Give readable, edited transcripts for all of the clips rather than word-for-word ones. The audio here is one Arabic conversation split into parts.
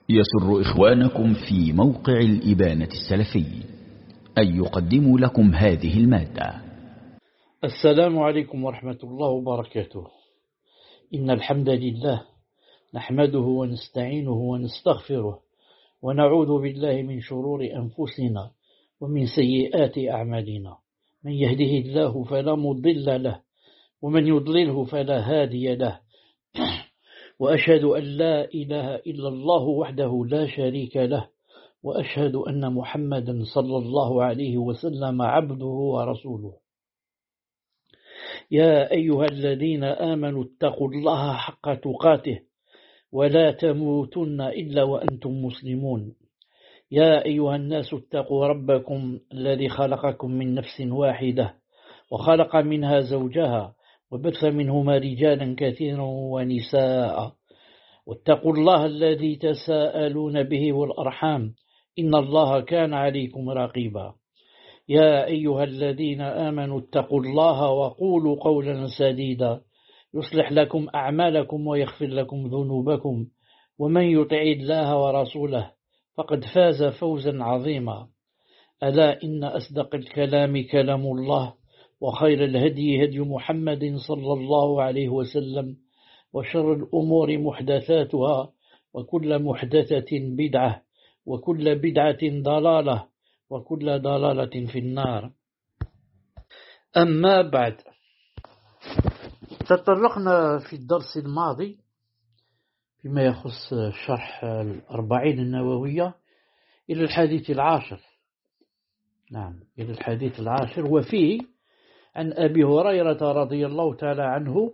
يسر إخوانكم في موقع الإبانة السلفي أن يقدموا لكم هذه المادة. السلام عليكم ورحمة الله وبركاته. إن الحمد لله نحمده ونستعينه ونستغفره ونعوذ بالله من شرور أنفسنا ومن سيئات أعمالنا. من يهده الله فلا مضل له ومن يضلله فلا هادي له. وأشهد أن لا إله إلا الله وحده لا شريك له، وأشهد أن محمدا صلى الله عليه وسلم عبده ورسوله. يا أيها الذين آمنوا اتقوا الله حق تقاته ولا تموتن إلا وأنتم مسلمون. يا أيها الناس اتقوا ربكم الذي خلقكم من نفس واحدة وخلق منها زوجها وبث منهما رجالا كثيرا ونساء، واتقوا الله الذي تساءلون به والأرحام إن الله كان عليكم رقيبا. يا أيها الذين آمنوا اتقوا الله وقولوا قولا سديدا يصلح لكم أعمالكم ويغفر لكم ذنوبكم، ومن يطع الله ورسوله فقد فاز فوزا عظيما. ألا إن أصدق الكلام كلام الله، وخير الهدي هدي محمد صلى الله عليه وسلم، وشر الأمور محدثاتها، وكل محدثة بدعة، وكل بدعة ضلالة، وكل ضلالة في النار. أما بعد، تطرقنا في الدرس الماضي فيما يخص شرح الأربعين النووية إلى الحديث العاشر. نعم، إلى الحديث العاشر، وفيه عن أبي هريرة رضي الله تعالى عنه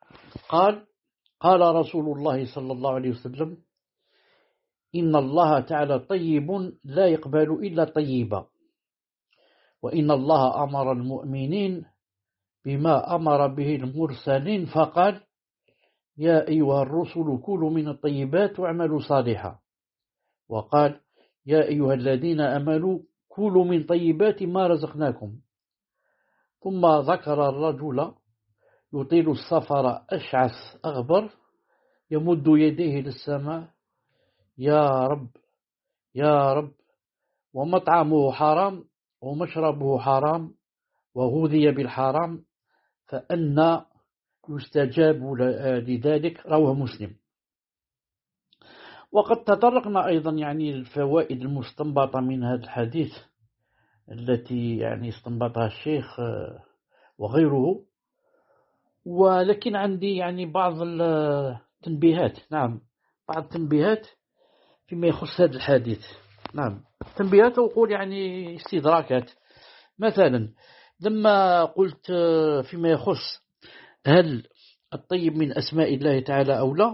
قال رسول الله صلى الله عليه وسلم: إن الله تعالى طيب لا يقبل إلا طيبا، وإن الله أمر المؤمنين بما أمر به المرسلين فقال: يا أيها الرسل كلوا من الطيبات واعملوا صالحا، وقال: يا أيها الذين آمنوا كلوا من طيبات ما رزقناكم. ثم ذكر الرجل يطيل السفر أشعث أغبر يمد يديه للسماء: يا رب يا رب، ومطعمه حرام ومشربه حرام وغذي بالحرام، فأنى يستجاب لذلك. رواه مسلم. وقد تطرقنا أيضا الفوائد المستنبطة من هذا الحديث التي استنبطها الشيخ وغيره، ولكن عندي بعض التنبيهات. نعم، بعض التنبيهات فيما يخص هذا الحديث. نعم، تنبيهات وقول استدراكات. مثلا لما قلت فيما يخص هل الطيب من أسماء الله تعالى أو لا،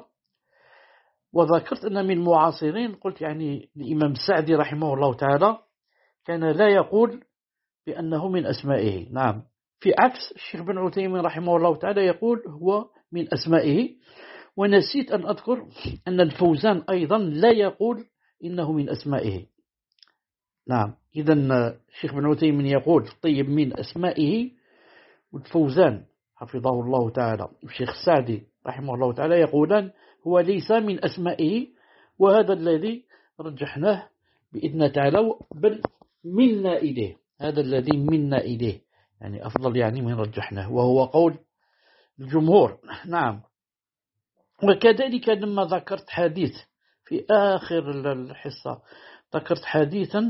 وذكرت أن من المعاصرين قلت الإمام السعدي رحمه الله تعالى كان لا يقول بأنه من أسمائه. نعم، في عكس الشيخ بن عثيمين رحمه الله تعالى يقول هو من أسمائه. ونسيت أن أذكر أن الفوزان أيضا لا يقول إنه من أسمائه. نعم، إذن الشيخ بن عثيمين يقول طيب من أسمائه، والفوزان حفظه الله تعالى والشيخ السعدي رحمه الله تعالى يقولان هو ليس من أسمائه، وهذا الذي رجحناه بإذن تعالى، بل منا إليه. هذا الذي منا إليه أفضل من رجحناه، وهو قول الجمهور. نعم. وكذلك لما ذكرت حديث في آخر الحصة، ذكرت حديثا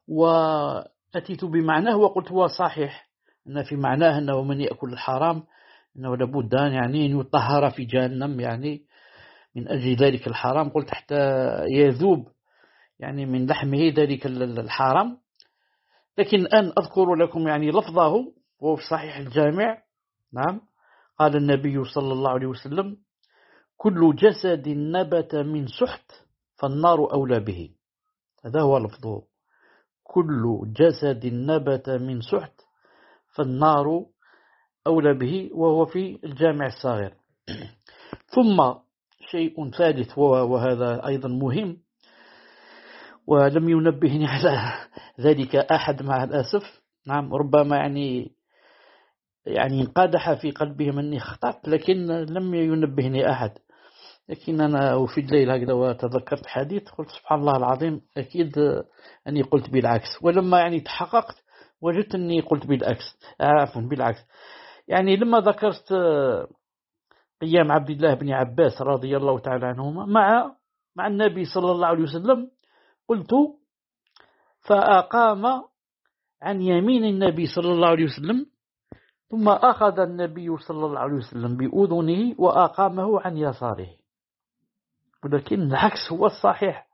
وأتيت بمعناه وقلت هو صحيح، أن في معناه أنه من يأكل الحرام أنه لابد أن يطهر في جهنم من أجل ذلك الحرام. قلت حتى يذوب من لحمه ذلك الحرام. لكن الآن أذكر لكم لفظه، وهو في صحيح الجامع. نعم، قال النبي صلى الله عليه وسلم: كل جسد نبت من سحت فالنار أولى به. هذا هو لفظه: كل جسد نبت من سحت فالنار أولى به، وهو في الجامع الصغير. ثم شيء ثالث، وهذا أيضا مهم، ولم ينبهني على ذلك أحد مع الأسف. نعم، ربما انقدح في قلبهم أني اخطأت، لكن لم ينبهني أحد. لكن أنا في الليل هكذا وتذكرت حديث قلت سبحان الله العظيم أكيد أني قلت بالعكس، ولما يعني تحققت وجدت أني قلت بالعكس، عفوا بالعكس. يعني لما ذكرت قيام عبد الله بن عباس رضي الله تعالى عنهما مع النبي صلى الله عليه وسلم، قلت فأقام عن يمين النبي صلى الله عليه وسلم، ثم أخذ النبي صلى الله عليه وسلم بأذنه وأقامه عن يساره. ولكن العكس هو الصحيح،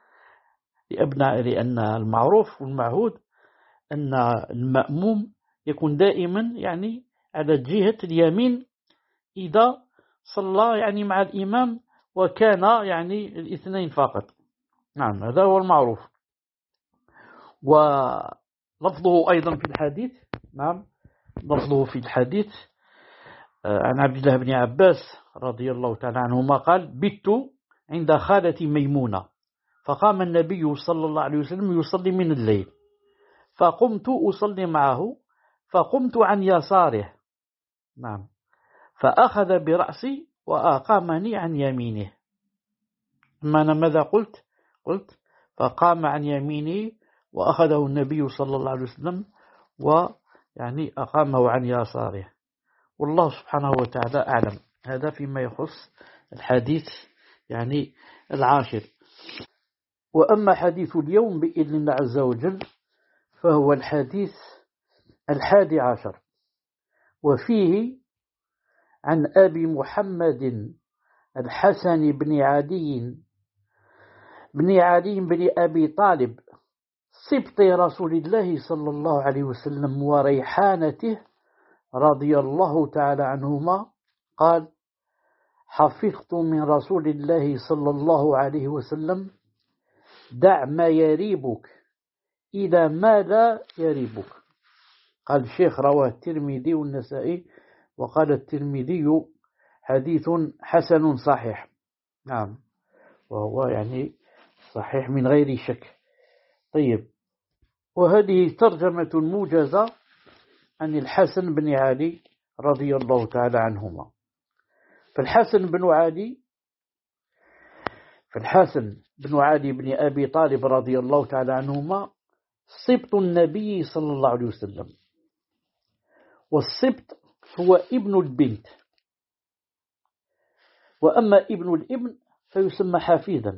لأن المعروف والمعهود أن المأموم يكون دائما يعني على جهة اليمين إذا صلى يعني مع الإمام وكان يعني الاثنين فقط. نعم هذا هو المعروف. ولفظه أيضا في الحديث، نعم لفظه في الحديث عن عبد الله بن عباس رضي الله تعالى عنهما قال: بت عند خالتي ميمونة، فقام النبي صلى الله عليه وسلم يصلي من الليل، فقمت أصلي معه، فقمت عن يساره، نعم، فأخذ برأسي وأقامني عن يمينه. أما أنا ماذا قلت؟ قلت فقام عن يمينه وأخذه النبي صلى الله عليه وسلم ويعني أقامه عن يساره. والله سبحانه وتعالى أعلم. هذا فيما يخص الحديث يعني العاشر. وأما حديث اليوم بإذن الله عز وجل فهو الحديث 11، وفيه عن أبي محمد الحسن بن عدي بن أبي طالب سبط رسول الله صلى الله عليه وسلم وريحانته رضي الله تعالى عنهما قال: حفظت من رسول الله صلى الله عليه وسلم: دع ما يريبك إلى ما لا يريبك. قال الشيخ: رواه الترمذي والنسائي، وقال الترمذي حديث حسن صحيح. نعم، وهو يعني صحيح من غير شك. طيب، وهذه ترجمة موجزة عن الحسن بن علي رضي الله تعالى عنهما. فالحسن بن علي بن أبي طالب رضي الله تعالى عنهما سبط النبي صلى الله عليه وسلم، والسبط هو ابن البنت، وأما ابن الابن فيسمى حفيدا.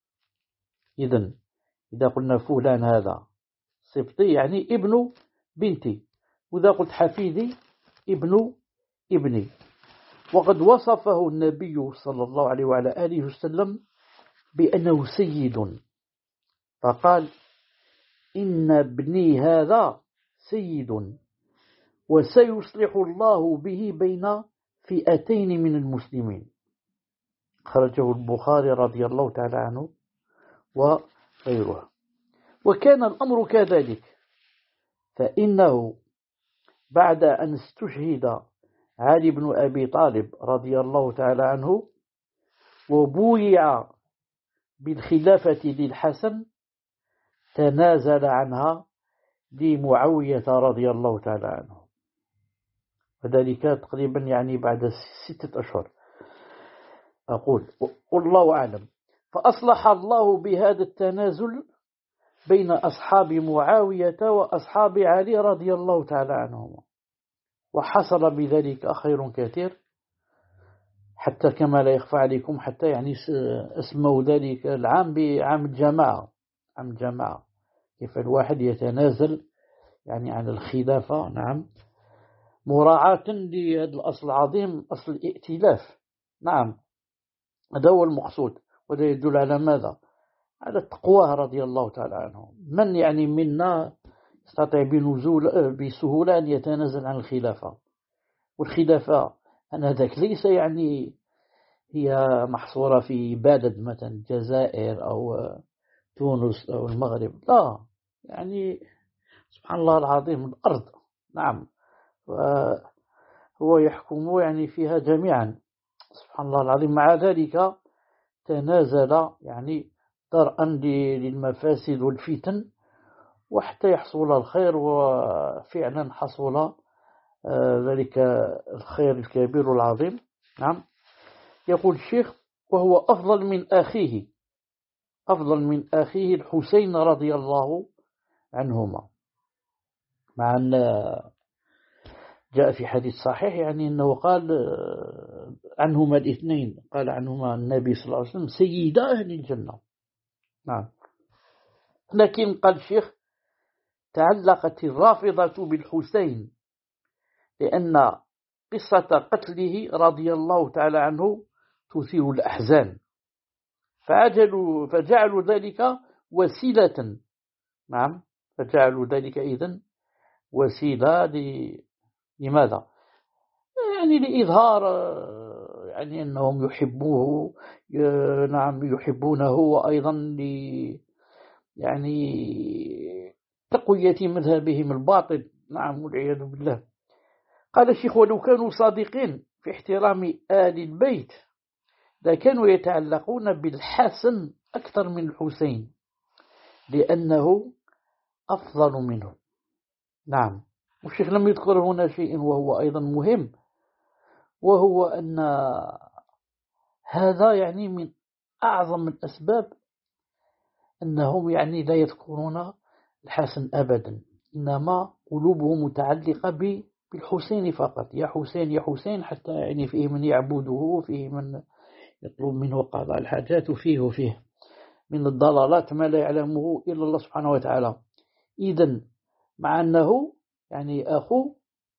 إذا قلنا فلان هذا سبطي يعني ابن بنتي، وإذا قلت حفيدي ابن ابني. وقد وصفه النبي صلى الله عليه وعلى آله وسلم بأنه سيد، فقال: إن ابني هذا سيد وسيصلح الله به بين فئتين من المسلمين. خرجه البخاري رضي الله تعالى عنه وغيره. وكان الأمر كذلك، فإنه بعد أن استشهد علي بن أبي طالب رضي الله تعالى عنه وبويع بالخلافة للحسن، تنازل عنها لمعاوية رضي الله تعالى عنه، وذلك تقريبا يعني بعد 6 أشهر. أقول والله أعلم. فأصلح الله بهذا التنازل بين أصحاب معاوية وأصحاب علي رضي الله تعالى عنهم، وحصل بذلك خير كثير، حتى كما لا يخفى عليكم حتى يعني اسموا ذلك العام بعام الجماعة. عام الجماعة، كيف الواحد يتنازل يعني عن الخلافة، نعم، مراعاة لهذا الأصل العظيم، أصل الائتلاف. نعم، هذا هو المقصود. وده يدل على ماذا؟ على التقوى رضي الله تعالى عنه. من يعني منا يستطيع بسهولة أن يتنازل عن الخلافة؟ والخلافة أن ذاك ليس يعني هي محصورة في بلد مثلا الجزائر أو تونس أو المغرب، لا، يعني سبحان الله العظيم الأرض، نعم، هو يحكم يعني فيها جميعا، سبحان الله العظيم. مع ذلك تنازل يعني درءا للمفاسد والفتن، وحتى يحصل الخير، وفعلا حصل ذلك الخير الكبير والعظيم. نعم. يقول الشيخ: وهو أفضل من أخيه الحسين رضي الله عنهما، مع أن جاء في حديث صحيح يعني أنه قال عنهما الاثنين، قال عنهما النبي صلى الله عليه وسلم سيدا أهل الجنة. نعم. لكن قال الشيخ تعلقت الرافضة بالحسين لأن قصة قتله رضي الله تعالى عنه تثير الأحزان، فجعلوا ذلك وسيلة. نعم، فجعلوا ذلك إذن وسيلة لماذا؟ يعني لإظهار يعني أنهم يحبوه، نعم يحبونه، وأيضا يعني تقوية مذهبهم الباطل. نعم والعياذ بالله. قال الشيخ ولو كانوا صادقين في احترام آل البيت لكانوا يتعلقون بالحسن أكثر من الحسين لأنه أفضل منه. نعم. والشيخ لم يذكر هنا شيء وهو أيضا مهم، وهو أن هذا يعني من أعظم الأسباب أنهم يعني لا يذكرون الحسن أبدا، إنما قلوبهم متعلقة بالحسين فقط، يا حسين يا حسين، حتى يعني فيه من يعبده وفيه من يطلب منه قضاء الحاجات وفيه من الضلالات ما لا يعلمه إلا الله سبحانه وتعالى. إذن مع أنه يعني أخو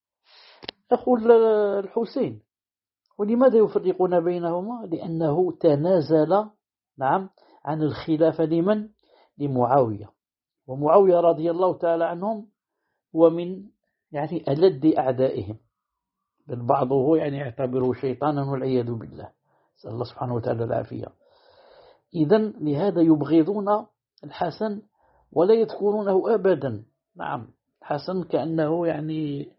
الحسين. ولماذا يفرقون بينهما؟ لأنه تنازل نعم عن الخلافة لمعاوية، ومعاوية رضي الله تعالى عنهم هو من يعني ألد أعدائهم، بل بعضه يعني يعتبره شيطانا والعياذ بالله، نسأل الله سبحانه وتعالى العافية. إذن لهذا يبغضون الحسن ولا يذكرونه أبدا. نعم، الحسن كأنه يعني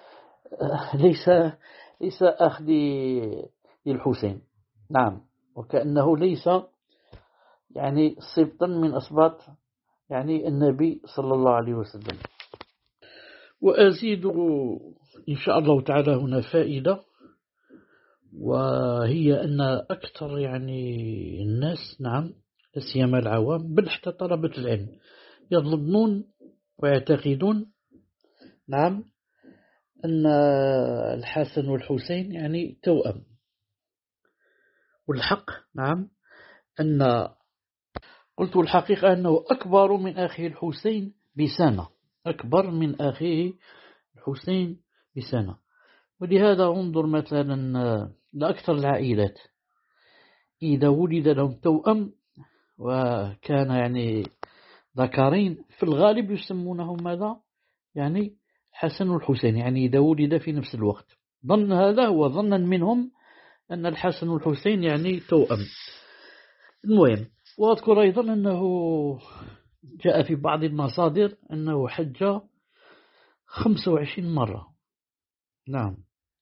ليس أخ للحسين. نعم، وكأنه ليس يعني سبطا من أسباط يعني النبي صلى الله عليه وسلم. وأزيد إن شاء الله تعالى هنا فائدة، وهي أن أكثر يعني الناس، نعم لا سيما العوام بل حتى طلبة العلم، يظنون ويعتقدون نعم أن الحسن والحسين يعني توأم، والحق نعم قلت الحقيقة أنه أكبر من أخيه الحسين بسنة، أكبر من أخيه الحسين بسنة. ولهذا انظر مثلا لأكثر العائلات إذا ولد لهم توأم وكان يعني ذكرين في الغالب يسمونهم ماذا؟ يعني حسن والحسين، يعني إذا ولد في نفس الوقت. ظن هذا هو ظنا منهم أن الحسن والحسين يعني توأم. المهم، وأذكر أيضا أنه جاء في بعض المصادر أنه حج 25 مرة. نعم.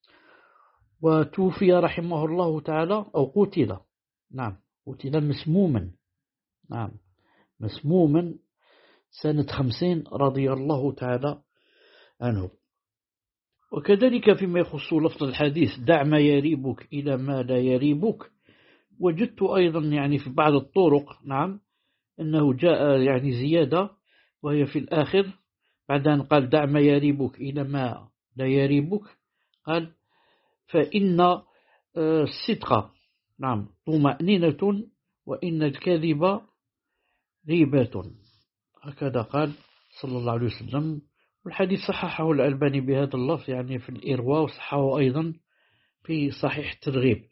وتوفي رحمه الله تعالى أو قتل، نعم قتل مسموما، نعم مسموما سنة 50 رضي الله تعالى عنه. وكذلك فيما يخص لفظ الحديث دع ما يريبك إلى ما لا يريبك، وجدت أيضا يعني في بعض الطرق نعم أنه جاء يعني زيادة، وهي في الآخر بعد أن قال دع ما يريبك إلى ما لا يريبك قال فإن الصدق نعم طمأنينة وإن الكذب ريبة، هكذا قال صلى الله عليه وسلم. والحديث صححه الألباني بهذا اللفظ يعني في الإرواء، وصححه أيضا في صحيح الترغيب.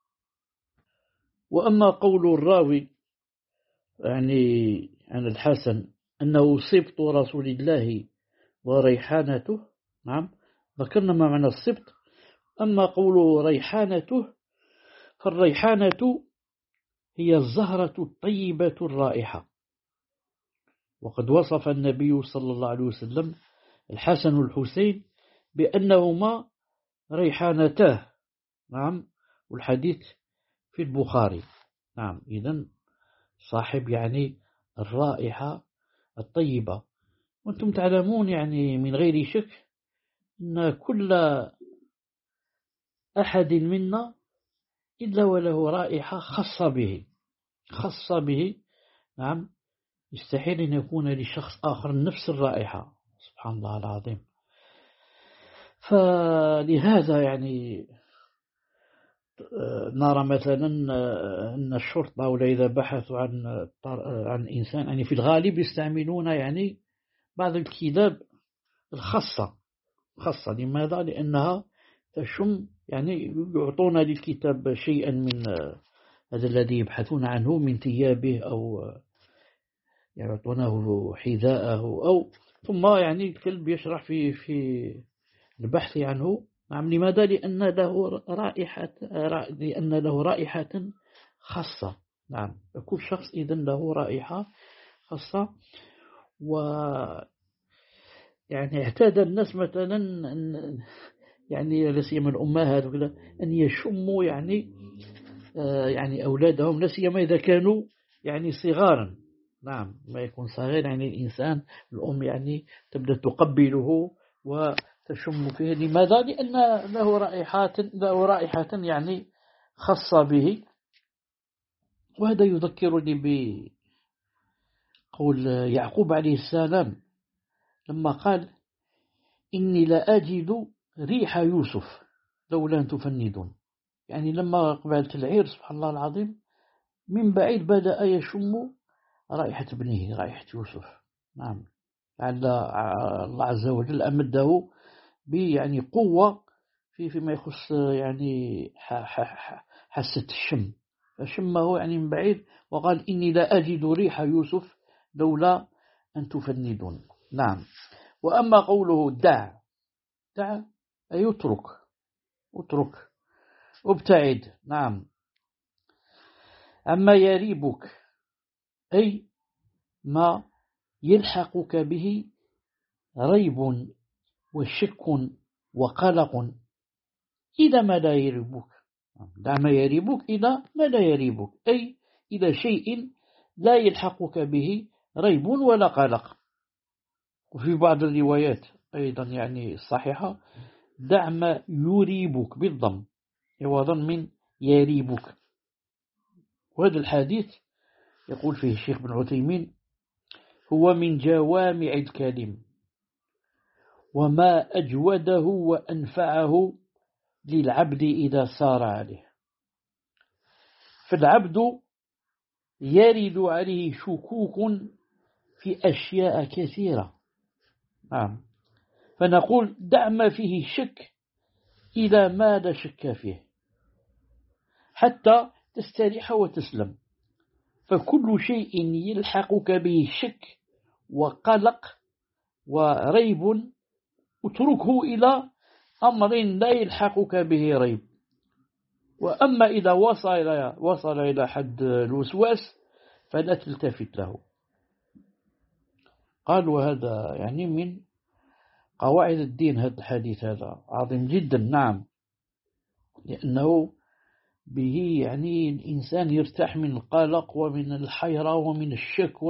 وأما قول الراوي يعني عن الحسن أنه سبط رسول الله وريحانته، نعم ذكرنا ما معنى السبط. أما قول ريحانته فالريحانة هي الزهرة الطيبة الرائحة، وقد وصف النبي صلى الله عليه وسلم الحسن والحسين بأنهما ريحانتاه، نعم والحديث في البخاري. نعم إذن صاحب يعني الرائحة الطيبة. وأنتم تعلمون يعني من غير شك أن كل أحد منا إلا وله رائحة خاصة به. نعم، يستحيل أن يكون لشخص آخر نفس الرائحة. سبحان الله العظيم. فلهذا يعني نرى مثلا أن الشرطة ولا إذا بحثوا عن إنسان يعني في الغالب يستعملون يعني بعض الكلاب الخاصة. لماذا؟ لأنها تشم، يعني يعطون للكتاب شيئا من هذا الذي يبحثون عنه من ثيابه، أو يعطونه حذاءه، أو ثم يعني الكلب يشرح في البحث عنه. نعم، لماذا؟ لأن له رائحة خاصة. نعم، كل شخص إذن له رائحة خاصة. و يعني اعتاد الناس مثلا يعني لا سيما الأمهات أن يشموا يعني أولادهم، لا سيما إذا كانوا يعني صغارا. نعم، ما يكون صغير يعني الإنسان، الأم يعني تبدأ تقبله وتشم فيه. لماذا؟ لأن له رائحة يعني خاصة به. وهذا يذكرني بقول يعقوب عليه السلام لما قال: إني لا أجد ريح يوسف لولا أن تفندون. يعني لما قبلت العير، سبحان الله العظيم، من بعيد بدأ يشم رائحة ابنه، رائحة يوسف. نعم، لعل الله عز وجل أمده يعني قوة فيما يخص يعني حاسة الشم، فشمه يعني من بعيد وقال: إني لا أجد ريح يوسف لولا أن تفندون. نعم. وأما قوله دع أي اترك ابتعد. نعم. أما يريبك أي ما يلحقك به ريب وشك وقلق إذا ما لا يريبك. دع ما يريبك إذا ما لا يريبك، أي إذا شيء لا يلحقك به ريب ولا قلق. وفي بعض الروايات أيضا يعني الصحيحة: دع ما يريبك بالضم عوضا من يريبك. وهذا الحديث يقول فيه الشيخ بن عثيمين: هو من جوامع الكلم، وما أجوده وأنفعه للعبد إذا سار عليه. فالعبد يرد عليه شكوك في أشياء كثيرة. نعم، فنقول: دع ما فيه شك إلى ما لا شك فيه حتى تستريح وتسلم. فكل شيء يلحقك به شك وقلق وريب اتركه إلى أمر لا يلحقك به ريب. وأما إذا وصل إلى حد الوسواس فلا تلتفت له. قال: وهذا يعني من قواعد الدين. هذا الحديث هذا عظيم جدا. نعم، لأنه به يعني الإنسان يرتاح من القلق ومن الحيرة ومن الشك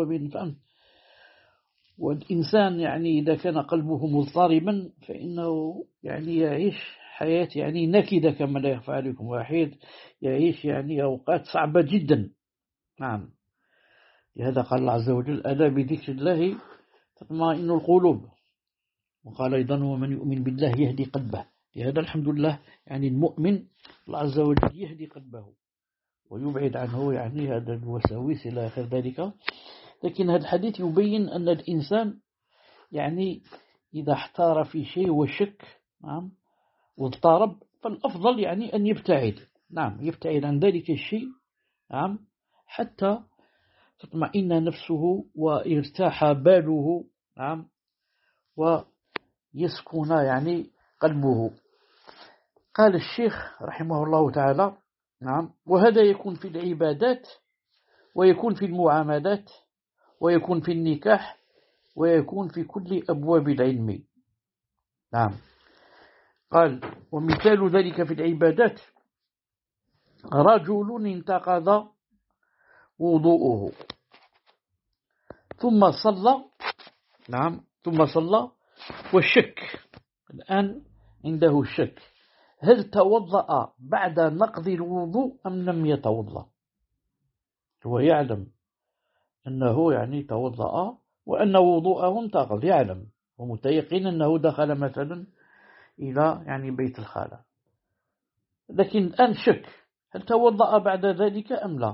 والإنسان يعني إذا كان قلبه مضطربا فإنه يعني يعيش حياة يعني نكدة كما لا يخفى عليكم، واحد يعيش يعني أوقات صعبة جدا. نعم، لهذا قال الله عز وجل: ألا بذكر الله تطمئن القلوب. وقال أيضا: ومن يؤمن بالله يهدي قلبه. لهذا الحمد لله يعني المؤمن الله عز وجل يهدي قلبه ويبعد عنه يعني هذا الوساوس إلى آخر ذلك. لكن هذا الحديث يبين أن الإنسان يعني إذا احتار في شيء وشك، نعم، واضطرب، فالأفضل يعني أن يبتعد. نعم، يبتعد عن ذلك الشيء. نعم، حتى تطمئن نفسه ويرتاح باله. نعم، ويسكن يعني قلبه. قال الشيخ رحمه الله تعالى: نعم، وهذا يكون في العبادات، ويكون في المعاملات، ويكون في النكاح، ويكون في كل أبواب العلم. نعم. قال: ومثال ذلك في العبادات: رجل انتقض وضوءه ثم صلى. نعم، ثم صلى والشك، الآن عنده الشك: هل توضأ بعد نقض الوضوء أم لم يتوضأ؟ هو يعلم أنه يعني توضأ وأن وضوءه انتقض، يعلم ومتيقن أنه دخل مثلا إلى يعني بيت الخالة، لكن الآن شك هل توضأ بعد ذلك أم لا.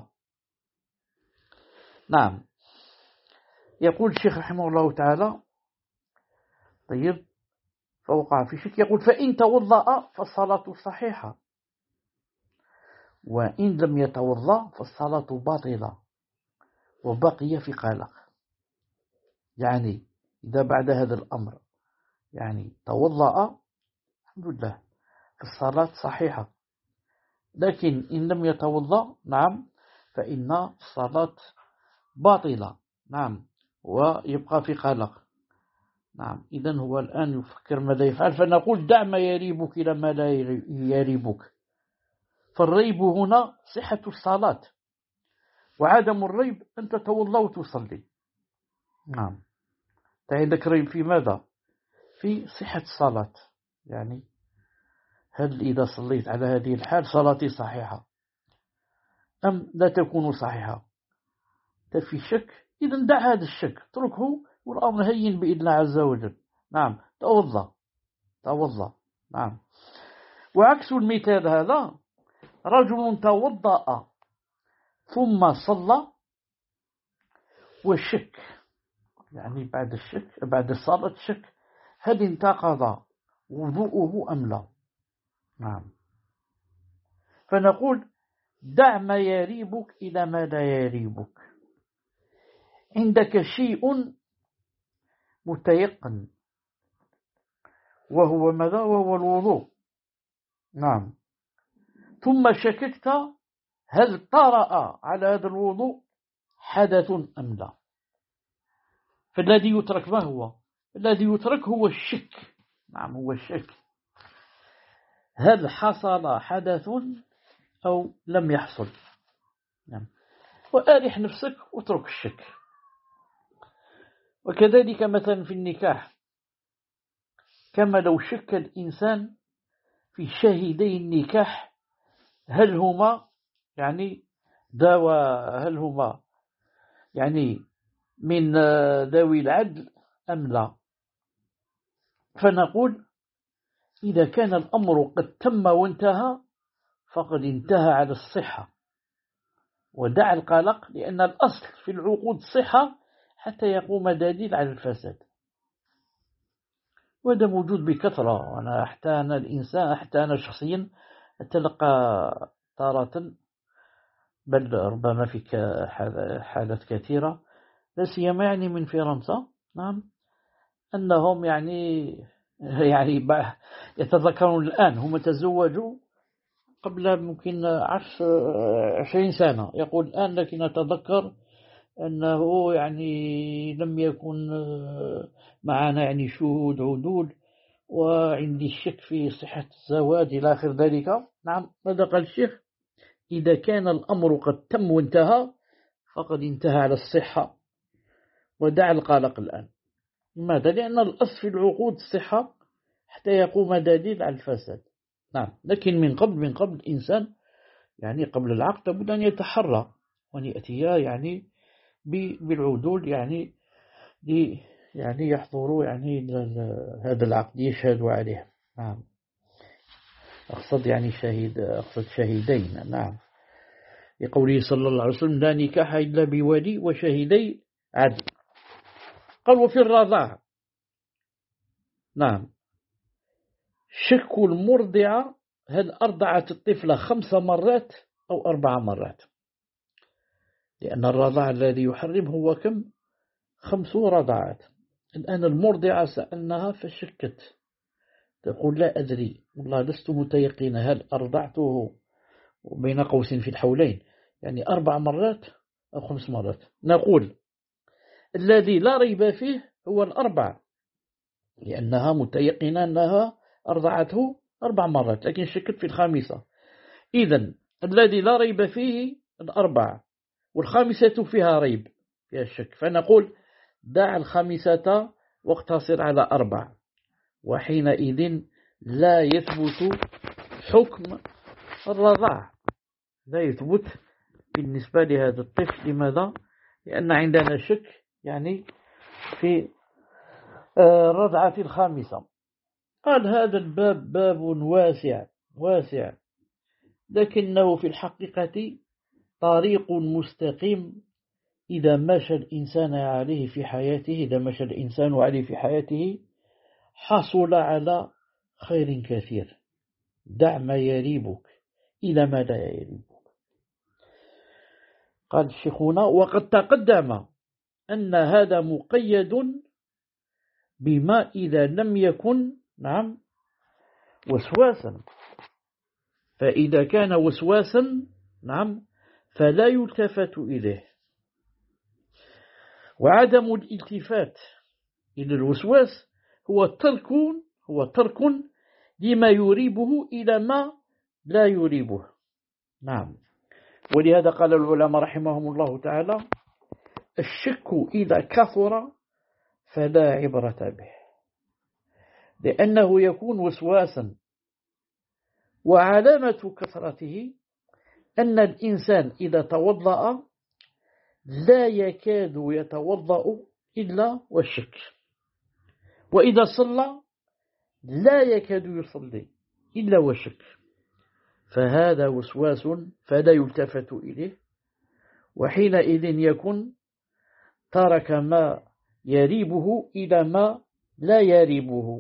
نعم. يقول الشيخ رحمه الله تعالى طيب فوقع في شك، يقول فإن توضأ فالصلاة صحيحة، وإن لم يتوضأ فالصلاة باطلة وبقي في قلق. يعني إذا بعد هذا الأمر يعني توضأ الحمد لله فالصلاة صحيحة، لكن إن لم يتوضأ نعم فإن الصلاة باطلة نعم ويبقى في قلق. نعم. إذن هو الآن يفكر ماذا يفعل، فنقول دع ما يريبك إلى ما لا يريبك. فالريب هنا صحة الصلاة، وعدم الريب أن تتوضأ وتصلي. نعم. عندك ريب في ماذا؟ في صحة الصلاة، يعني هل إذا صليت على هذه الحال صلاتي صحيحة أم لا تكون صحيحة؟ في شك، إذن دع هذا الشك اتركه والأمر هين بإذن الله عز وجل. نعم. توضأ. نعم. وعكس المثال هذا رجل توضأ ثم صلى وشك، يعني بعد الصلاة شك هل انتقض وضوءه أم لا. نعم. فنقول دع ما يريبك إلى ما لا يريبك. عندك شيء متيقن وهو ماذا؟ وهو الوضوء. نعم. ثم شككت هل طرأ على هذا الوضوء حدث أم لا. فالذي يترك ما هو؟ الذي يترك هو الشك. نعم هو الشك، هل حصل حدث أو لم يحصل. نعم. وأرح نفسك واترك الشك. وكذلك مثلا في النكاح، كما لو شك الإنسان في شاهدي النكاح هل هما يعني هل هما يعني من ذوي العدل أم لا. فنقول إذا كان الأمر قد تم وانتهى فقد انتهى على الصحة، ودع القلق، لأن الأصل في العقود الصحة حتى يقوم دليل على الفساد. وهذا موجود بكثرة. حتى أنا شخصيا أتلقى تارة، بل ربما في حالات كثيرة لا سيما يعني من فرنسا. نعم. أنهم يعني يتذكرون الآن هم تزوجوا قبل ممكن 20 سنة، يقول الآن لكن أتذكر أنه يعني لم يكن معنا يعني شهود عدول، وعندي الشك في صحة الزواج إلى آخر ذلك. نعم. ماذا قال الشيخ؟ إذا كان الأمر قد تم وانتهى فقد انتهى على الصحة، ودع القلق الآن. لماذا؟ لأن الأصل في العقود الصحة حتى يقوم دليل على الفساد. نعم. لكن من قبل الإنسان يعني قبل العقد لابد أن يتحرى وأن يأتي يعني بالعدول، يعني يحضروا يعني هذا العقد يشهدوا عليه. نعم. أقصد يعني شهيدين. نعم. لقوله صلى الله عليه وسلم لا نكاح إلا بولي وشهيدي عدل. قال وفي الرضاعة نعم شك المرضعة هل أرضعت الطفلة 5 مرات أو 4 مرات، لأن الرضاع الذي يحرم هو كم؟ 5 رضعات. الآن المرضعة سألناها فشكت، تقول لا أدري والله لست متيقنة هل أرضعته بين قوس في الحولين يعني 4 مرات أو 5 مرات. نقول الذي لا ريب فيه هو 4، لأنها متيقنة أنها أرضعته 4 مرات لكن شكت في 5. إذن الذي لا ريب فيه 4 والخامسة فيها ريب فيها الشك، فنقول دع 5 واقتصر على 4، وحينئذ لا يثبت حكم الرضاع، لا يثبت بالنسبة لهذا الطفل. لماذا؟ لأن عندنا شك يعني في الرضعة الخامسة. قال هذا الباب باب واسع، لكنه في الحقيقة طريق مستقيم إذا مشى الإنسان عليه في حياته حصل على خير كثير. دع ما يريبك إلى ما لا يريبك. قال شيخنا: وقد تقدم أن هذا مقيد بما إذا لم يكن وسواسا، فإذا كان وسواسا فلا يلتفت إليه. وعدم الالتفات إلى الوسواس هو ترك لما يريبه إلى ما لا يريبه. ولهذا قال العلماء رحمهم الله تعالى: الشك إذا كثر فلا عبرة به، لأنه يكون وسواسا. وعلامة كثرته أن الإنسان إذا توضأ لا يكاد يتوضأ إلا والشك، وإذا صلى لا يكاد يصلي إلا والشك، فهذا وسواس فلا يلتفت إليه، وحينئذ يكون ترك ما يريبه إلى ما لا يريبه.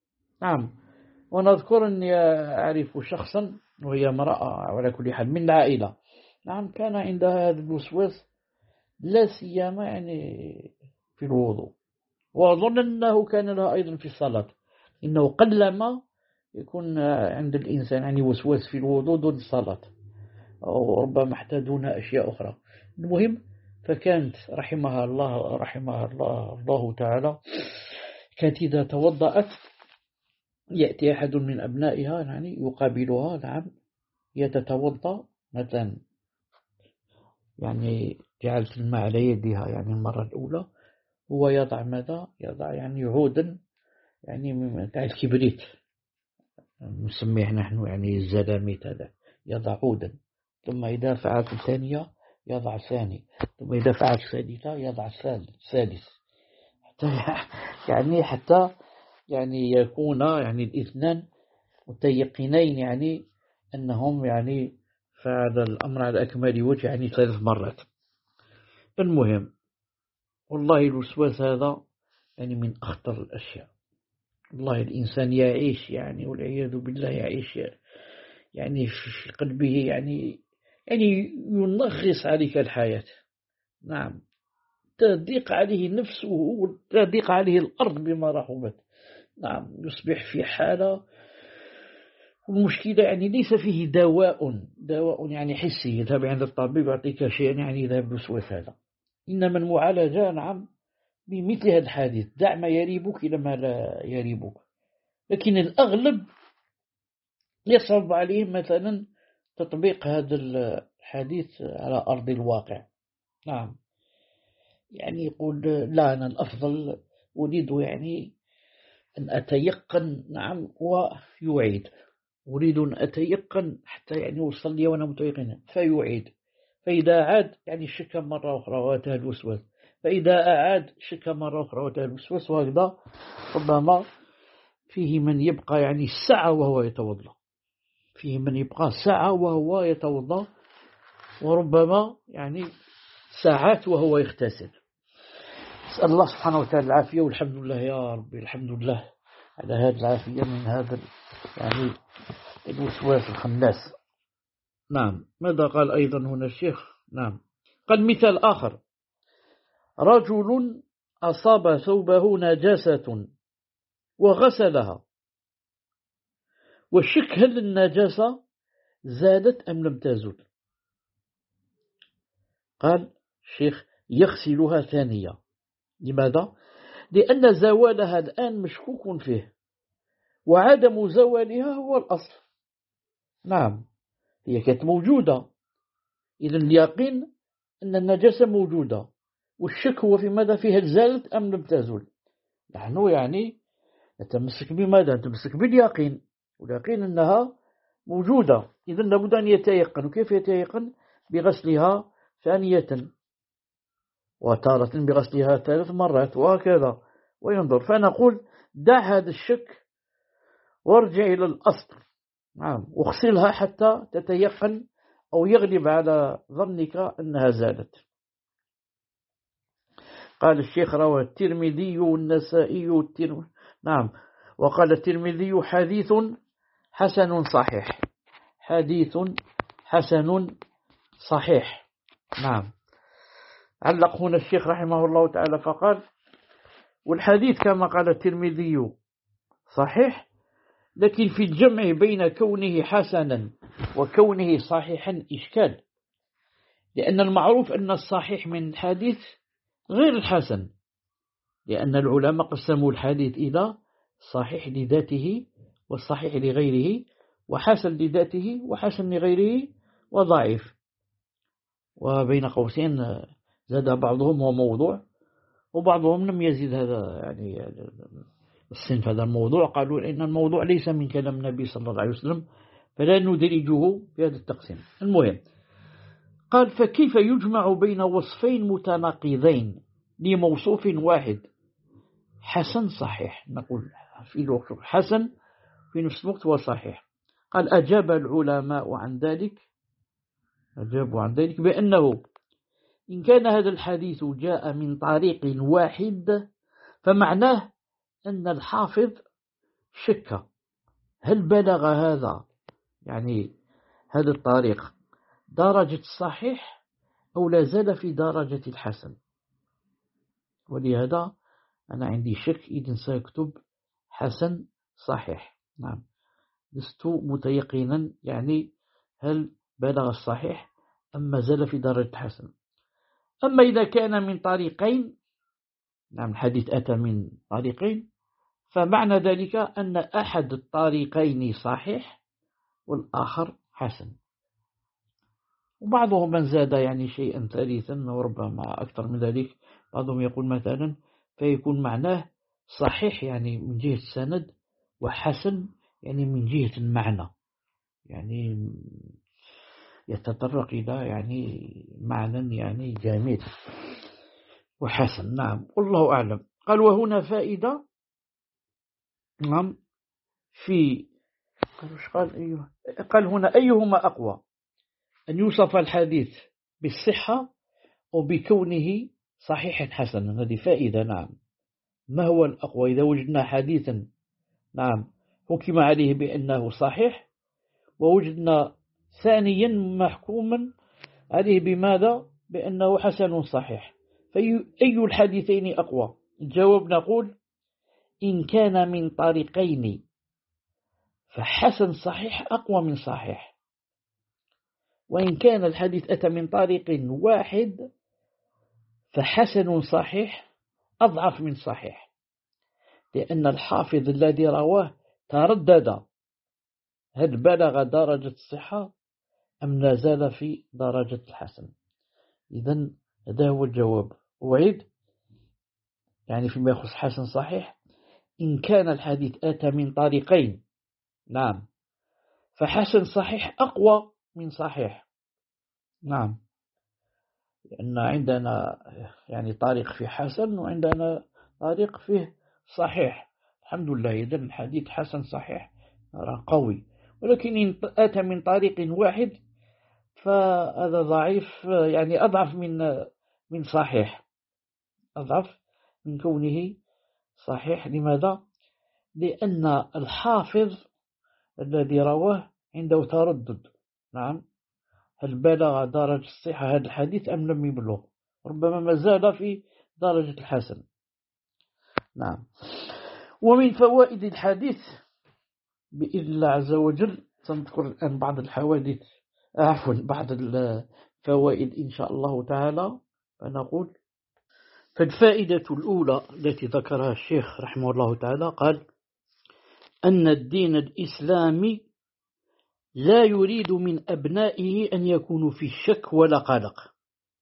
ونذكر أني أعرف شخصا وهي امرأة على كل حال من العائلة، كان عندها هذا الوسواس لا سيما يعني في الوضوء، وأظن أنه كان لها أيضا في الصلاة، إنه قلما يكون عند الإنسان يعني وسواس في الوضوء دون الصلاة، أو ربما حتى دون أشياء أخرى. المهم، فكانت رحمها الله تعالى، كانت إذا توضأت يأتي أحد من أبنائها يعني يقابلها يتتوضأ مثلا، يعني جعلت الماء على يدها يعني المرة الأولى، هو يضع ماذا؟ يضع يعني عودا يعني من الكبريت، نسميه نحن يعني الزلاميت، هذا يضع عودا، ثم إذا فعلت الثانية يضع ثاني، ثم إذا فعلت الثالثة يضع الثالث، حتى يعني يكون يعني الاثنان متيقنين يعني أنهم يعني فعل الأمر على أكمل وجه يعني 3 مرات. المهم، والله الوسواس هذا يعني من أخطر الأشياء. والله الإنسان يعيش يعني والعياذ بالله يعيش يعني في قلبه يعني ينغص عليك الحياة. تضيق عليه نفسه وتضيق عليه الأرض بما رحبت. يصبح في حالة، والمشكلة يعني ليس فيه دواء يعني حسي يذهب عند الطبيب يعطيك شيء يعني يذهب الوسواس هذا، إنما المعالجة بمثل هذا الحديث: دع ما يريبك إلى ما لا يريبك. لكن الأغلب يصعب عليهم مثلا تطبيق هذا الحديث على أرض الواقع. يعني يقول: لا، أنا الأفضل أريد يعني أن أتيقن ويعيد، أريد أن أتيقن حتى يعني أصلي وأنا متيقن، فيعيد، فإذا عاد يعني شك مرة أخرى وأتى الوسواس، فإذا أعاد شك مرة أخرى وأتى الوسواس، وهكذا ربما فيه من يبقى يعني ساعة وهو يتوضأ، وربما يعني ساعات وهو يغتسل. أسأل الله سبحانه وتعالى العافية، والحمد لله يا ربي، الحمد لله على هذه العافية من هذا يعني الوسواس الخناس. ماذا قال أيضا هنا الشيخ؟ قال: مثال آخر: رجل أصاب ثوبه نجاسة وغسلها، والشك هل النجاسة زادت أم لم تزل. قال الشيخ: يغسلها ثانية. لماذا؟ لأن زوالها الآن مشكوك فيه، وعدم زوالها هو الأصل. هي كانت موجودة، إذن اليقين أن النجاسة موجودة، والشك هو في ماذا؟ فيها زالت أم لم تزل. نحن يعني نتمسك بماذا؟ نتمسك باليقين، واليقين أنها موجودة، إذن لابد أن يتيقن. وكيف يتيقن؟ بغسلها ثانية، وتارة بغسلها 3 مرات، وهكذا، وينظر. فنقول دع هذا الشك وارجع إلى الأصل، نعم، واغسلها حتى تتيقن أو يغلب على ظنك أنها زالت. قال الشيخ: روى الترمذي والنسائي نعم. وقال الترمذي: حديث حسن صحيح. حديث حسن صحيح. نعم. علق هنا الشيخ رحمه الله تعالى فقال: والحديث كما قال الترمذي صحيح، لكن في الجمع بين كونه حسنا وكونه صحيحا إشكال، لأن المعروف أن الصحيح من الحديث غير الحسن، لأن العلماء قسموا الحديث إلى صحيح لذاته والصحيح لغيره، وحسن لذاته وحسن لغيره، وضعيف. وبين قوسين زاد بعضهم هو موضوع، وبعضهم لم يزيد هذا يعني الصنف هذا الموضوع، قالوا إن الموضوع ليس من كلام النبي صلى الله عليه وسلم، فلا ندرجه في هذا التقسيم. المهم، قال: فكيف يجمع بين وصفين متناقضين لموصوف واحد حسن صحيح؟ نقول في الوقت حسن في نفس الوقت وصحيح. قال: أجاب العلماء عن ذلك، أجابوا عن ذلك بأنه إن كان هذا الحديث جاء من طريق واحد فمعناه أن الحافظ شك هل بلغ هذا، يعني هذا الطريق، درجة الصحيح أو لا زال في درجة الحسن. ولهذا أنا عندي شك، إذن سأكتب حسن صحيح. نعم، لست متيقنا يعني هل بلغ الصحيح أم ما زال في درجة الحسن. أما إذا كان من طريقين، نعم، الحديث أتى من طريقين، فمعنى ذلك أن أحد الطريقين صحيح والآخر حسن. وبعضهم من زاد يعني شيئا ثالثا وربما أكثر من ذلك، بعضهم يقول مثلا فيكون معناه صحيح يعني من جهة السند، وحسن يعني من جهة المعنى، يعني يتطرق إلى يعني معنى يعني جامد وحسن. نعم، والله أعلم. قال: وهنا فائدة، نعم، في قال هنا: أيهما أقوى، أن يوصف الحديث بالصحة أو بكونه صحيحا حسنا؟ هذه فائدة. نعم، ما هو الأقوى؟ إذا وجدنا حديثا، نعم، حكم عليه بأنه صحيح، ووجدنا ثانيا محكوما عليه بماذا؟ بأنه حسن صحيح، فأي الحديثين أقوى؟ الجواب نقول: إن كان من طريقين فحسن صحيح أقوى من صحيح، وإن كان الحديث أتى من طريق واحد فحسن صحيح أضعف من صحيح، لأن الحافظ الذي رواه تردد هل بلغ درجة الصحة أم لا زال في درجة الحسن. إذن هذا هو الجواب. أعيد يعني فيما يخص حسن صحيح: إن كان الحديث أتى من طريقين، نعم، فحسن صحيح أقوى من صحيح. نعم، لأن عندنا يعني طريق فيه حسن وعندنا طريق فيه صحيح. الحمد لله، إذن الحديث حسن صحيح قوي، ولكن إن أتى من طريق واحد فهذا ضعيف، يعني أضعف من صحيح، أضعف من كونه صحيح. لماذا؟ لأن الحافظ الذي رواه عنده تردد، نعم، هل بلغ درجة الصحة هذا الحديث أم لم يبلغ، ربما ما زال في درجة الحسن. نعم. ومن فوائد الحديث بإذن الله عز وجل سنذكر الآن بعض الحوادث، بعض الفوائد إن شاء الله تعالى. فنقول: فالفائدة الأولى التي ذكرها الشيخ رحمه الله تعالى، قال: أن الدين الإسلامي لا يريد من أبنائه أن يكونوا في شك ولا قلق،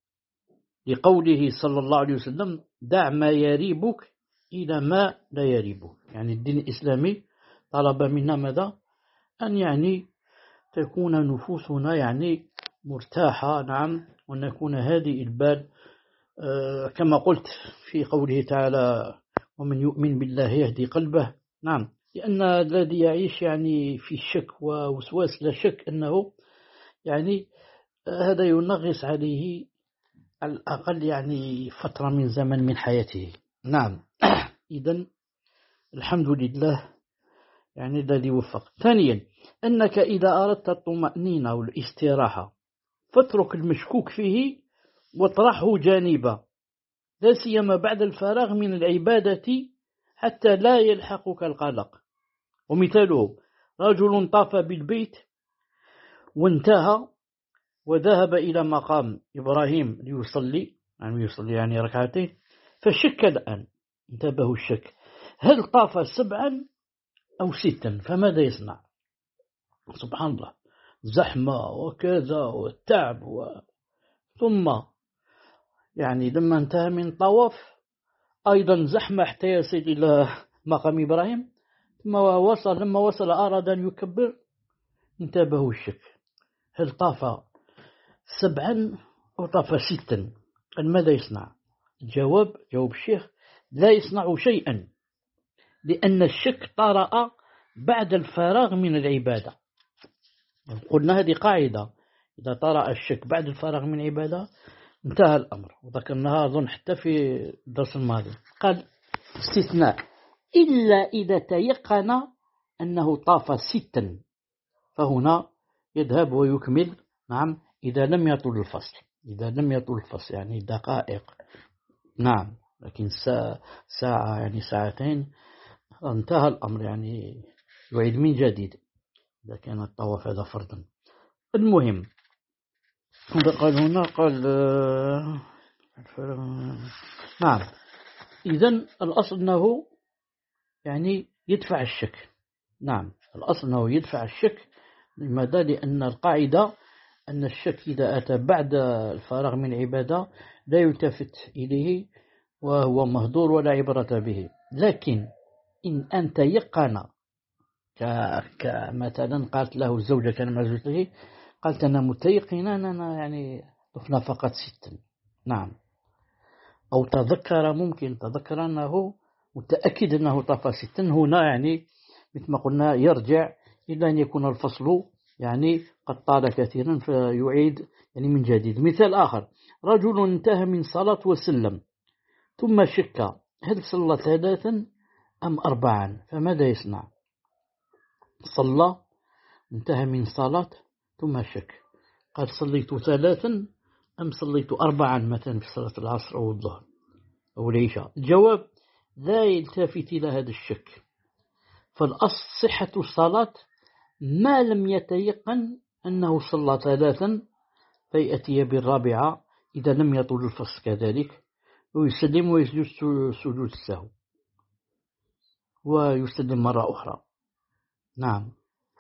لقوله صلى الله عليه وسلم: دع ما يريبك إلى ما لا يريبك. يعني الدين الإسلامي طلب منا ماذا؟ أن يعني تكون نفوسنا يعني مرتاحة، نعم، ونكون هادئ البال، كما قلت في قوله تعالى ومن يؤمن بالله يهدي قلبه. نعم، لأن الذي يعيش يعني في الشك ووسواس لا شك أنه يعني هذا ينغص عليه على الأقل يعني فترة من زمن من حياته. نعم. إذن الحمد لله يعني الذي وفق. ثانيا، أنك إذا أردت الطمأنينة والاستراحة فاترك المشكوك فيه واطرحه جانبا، لا سيما بعد الفراغ من العبادة حتى لا يلحقك القلق. ومثاله رجل طاف بالبيت وانتهى وذهب إلى مقام إبراهيم ليصلي، يعني ركعتين، فشك الآن، انتبه الشك، هل طاف 7 أو 6؟ فماذا يصنع؟ سبحان الله، زحمة وكذا والتعب ثم يعني لما انتهى من طواف أيضا زحمة حتى يصل إلى مقام إبراهيم، ثم لما وصل أراد أن يكبر، انتبه الشك، هل طاف 7 أو طاف 6؟ ماذا يصنع؟ جواب الشيخ لا يصنع شيئا، لأن الشك طرأ بعد الفراغ من العبادة. قلنا هذه قاعدة، إذا طرأ الشك بعد الفراغ من العبادة انتهى الأمر، وذكرناها أظن حتى في الدرس الماضي. قال استثناء إلا إذا تيقن أنه طاف 6، فهنا يذهب ويكمل. نعم، إذا لم يطل الفصل يعني دقائق، نعم، لكن ساعة يعني ساعتين انتهى الأمر، يعني يعيد من جديد إذا كان الطواف هذا فرضا. المهم قال هنا نعم، إذن الأصل أنه يعني يدفع الشك. نعم، الأصل أنه يدفع الشك. لماذا؟ لأن القاعدة أن الشك إذا أتى بعد الفراغ من عبادة لا يلتفت إليه وهو مهدور ولا عبرة به. لكن إن أنت يقن، كمثلا قالت له الزوجة كان مع زوجته، قالت أنا متيقنة أننا يعني طفنا فقط 6. نعم، أو ممكن تذكر أنه متأكد أنه طاف 6. هنا يعني مثل ما قلنا يرجع إلى أن يكون الفصل يعني قد طال كثيرا فيعيد يعني من جديد. مثال آخر، رجل انتهى من صلاة وسلم ثم شك هل صلى 3 أم 4؟ فماذا يصنع؟ صلى، انتهى من صلاة ثم شك، قال صليت 3 أم صليت 4 مثلا في صلاة العصر أو الظهر أو العشاء. الجواب لا يلتفت إلى هذا الشك، فالأصل صحة الصلاة ما لم يتيقن أنه صلى 3، فيأتي بالرابعة إذا لم يطول الفصل كذلك، ويسلم ويسجد سجود السهو ويسلم مرة أخرى. نعم.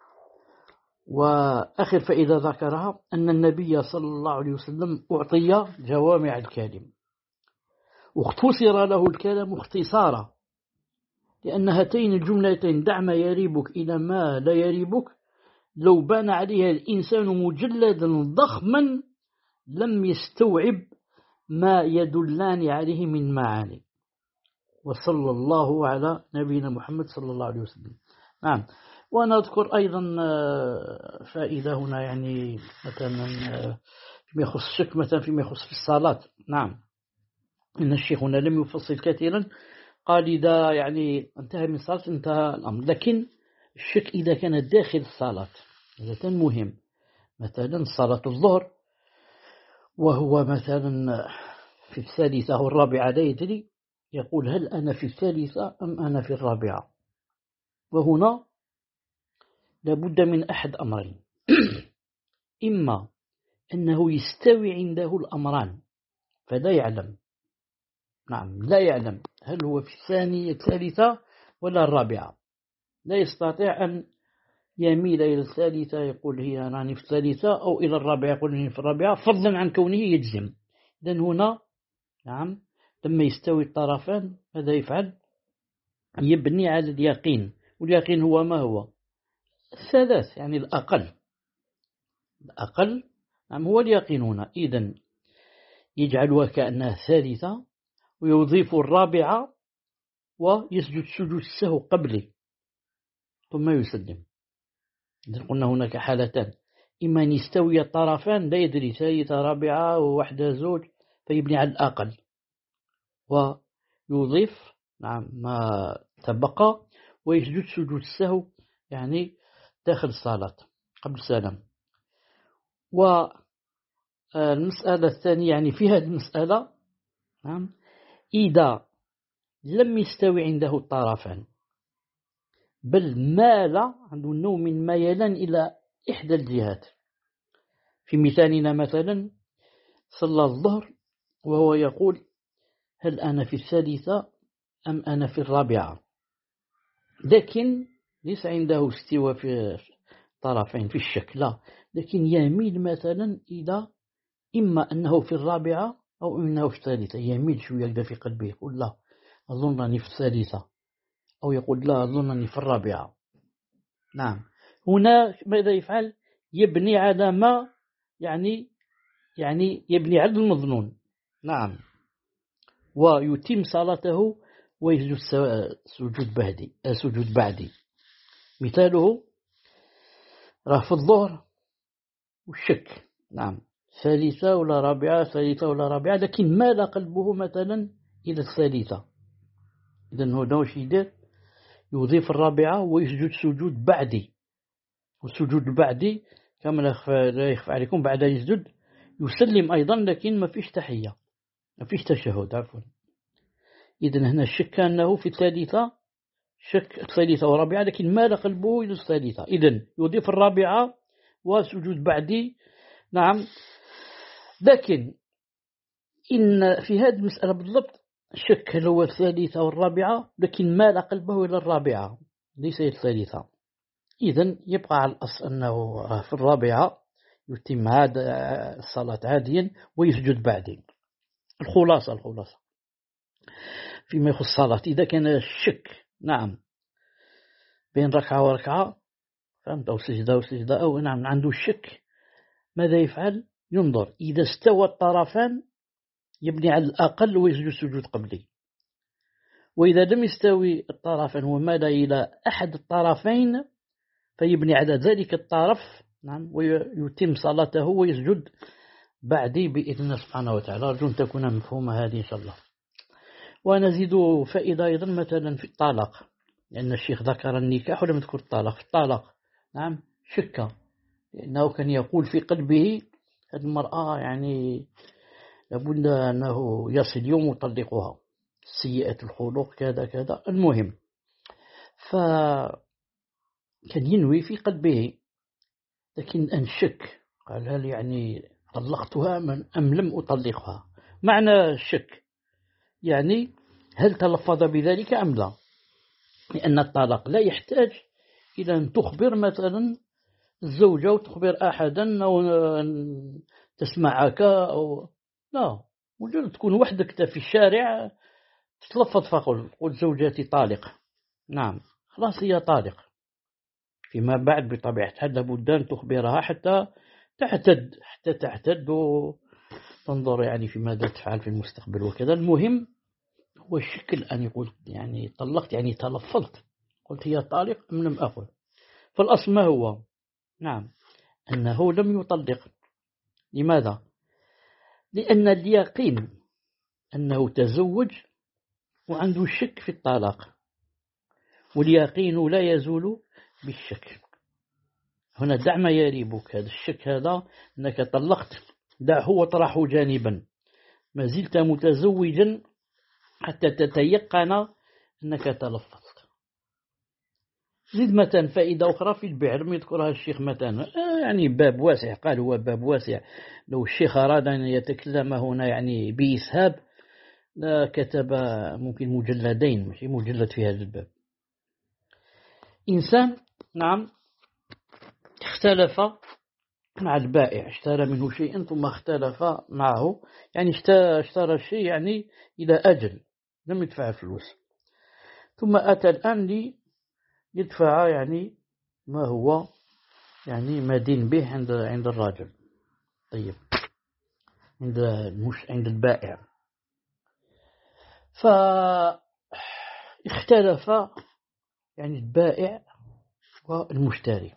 وآخر فإذا ذكرها أن النبي صلى الله عليه وسلم أعطي جوامع الكلم، واختصر له الكلام اختصارا، لأن هاتين الجملتين دع ما يريبك إلى ما لا يريبك لو بان عليها الإنسان مجلدا ضخما لم يستوعب ما يدلان عليه من معاني. وصلى الله على نبينا محمد صلى الله عليه وسلم. نعم. ونذكر أيضا فائدة هنا، يعني مثلا فيما يخص الشك، مثلا فيما يخص في الصلاة. نعم، إن الشيخ هنا لم يفصل كثيرا، قال إذا يعني انتهى من الصلاة انتهى الأمر، لكن الشك إذا كان داخل الصلاة هذا كان مهم. مثلا صلاة الظهر وهو مثلا في 3 أو 4 لا يدري، يقول هل أنا في 3 أم أنا في 4؟ وهنا لابد من أحد أمرين إما أنه يستوي عنده الأمران فلا يعلم، نعم لا يعلم هل هو في 3 ولا 4، لا يستطيع أن يميل إلى 3 يقول هي أنا في 3، أو إلى 4 يقول هي في 4، فضلا عن كونه يجزم. إذن هنا نعم لما يستوي الطرفان ماذا يفعل؟ يبني على اليقين، واليقين هو ما هو؟ 3 يعني الأقل. الأقل نعم هو اليقين هنا. إذن يجعلها كأنها ثالثة ويضيف الرابعة ويسجد سجود السهو قبله ثم يسلم. إذن قلنا هناك حالتان، إما أن يستوي الطرفان لا يدري ثالثة رابعة وواحدة زوج فيبني على الأقل ويضيف نعم ما تبقى ويسجد سجود السهو يعني داخل الصلاة قبل السلام. والمسألة الثانية يعني في هذه المسألة نعم إذا لم يستوي عنده الطرفان بل مال عنده نوع من ميلان إلى إحدى الجهات. في مثالنا مثلا صلى الظهر وهو يقول هل أنا في الثالثة أم أنا في الرابعة، لكن ليس عنده استواء في الطرفين في الشك لا، لكن يميل مثلا إلى إما أنه في الرابعة أو أنه في الثالثة، يميل شوية يقدر في قلبه يقول لا أظنني في الثالثة أو يقول لا أظنني في الرابعة. نعم هنا ماذا يفعل؟ يبني على ما يعني يبني على المظنون. نعم ويتم صلاته ويسجد سجود بعدي. مثاله راه في الظهر والشك نعم ثالثة ولا رابعة لكن مال قلبه مثلا إلى الثالثة. إذن هنا واش يدير؟ يضيف الرابعة ويسجد سجود بعدي. والسجود البعدي كما لا يخفى عليكم بعد يسجد يسلم أيضا لكن ما فيش تحية ما فيش تشهد عفوا. إذن هنا الشك أنه في الثالثة شك الثالثة ورابعة لكن مال قلبه إلى الثالثة. إذن يضيف الرابعة وسجود بعدي. نعم لكن إن في هذه المسألة بالضبط شك هل هو الثالثة والرابعة لكن مال قلبه إلى الرابعة ليس الثالثة. إذن يبقى على الأصل أنه في الرابعة يتم هذا الصلاة عاديا ويسجد بعدين. الخلاصة فيما يخص الصلاة إذا كان الشك نعم بين ركعة وركعة فهمت أو سجدة وسجدة أو نعم عنده الشك ماذا يفعل؟ ينظر إذا استوى الطرفان يبني على الأقل ويسجد سجود قبلي، وإذا لم يستوي الطرفان ومال إلى أحد الطرفين فيبني على ذلك الطرف نعم ويتم صلاته ويسجد بعدي بإذن الله سبحانه وتعالى. أرجو أن تكون مفهومة هذه إن شاء الله. ونزيد فائدة أيضا مثلا في الطلاق، لأن الشيخ ذكر النكاح ولم يذكر الطلاق. في الطلاق نعم شك لأنه كان يقول في قلبه هذه المرأة يعني لابد أنه يصل يوم ويطلقها سيئة الخلق كذا كذا. المهم فكان ينوي في قلبه لكن أنشك قال هل يعني طلقتها أم لم أطلقها. معنى الشك يعني هل تلفظ بذلك أم لا، لأن الطلاق لا يحتاج إلى أن تخبر مثلا الزوجة وتخبر أحدا أو تسمعك أو لا، مجرد تكون وحدك في الشارع تتلفظ فقل قل زوجتي طالق نعم خلاص هي طالق. فيما بعد بطبيعة الحال لابد أن تخبرها حتى تعتد وتنظر يعني في ماذا تفعل في المستقبل وكذا. المهم هو الشكل أن يقول يعني طلقت يعني تلفظت قلت هي طالق أم لم أقل. فالأصل ما هو؟ نعم أنه لم يطلق. لماذا؟ لأن اليقين أنه تزوج وعنده شك في الطلاق، واليقين لا يزول بالشك. هنا دع ما يريبك هذا الشك هذا أنك طلقت دعه وطرحه جانبا، ما زلت متزوجا حتى تتيقن أنك تلفظت. زيد مثلا فائدة أخرى في البيع لم يذكرها الشيخ مثلا يعني باب واسع، قال هو باب واسع. لو الشيخ أراد أن يتكلم هنا يعني بإسهاب لا كتب ممكن مجلدين مش مجلد في هذا الباب. إنسان نعم اختلف مع البائع، اشترى منه شيئا ثم اختلف معه يعني اشترى الشيء يعني إلى أجل لم يدفع فلوس، ثم أتى الآن يدفع يعني ما هو يعني مدين به عند الراجل. طيب، عند البائع. فاختلف يعني البائع والمشتري.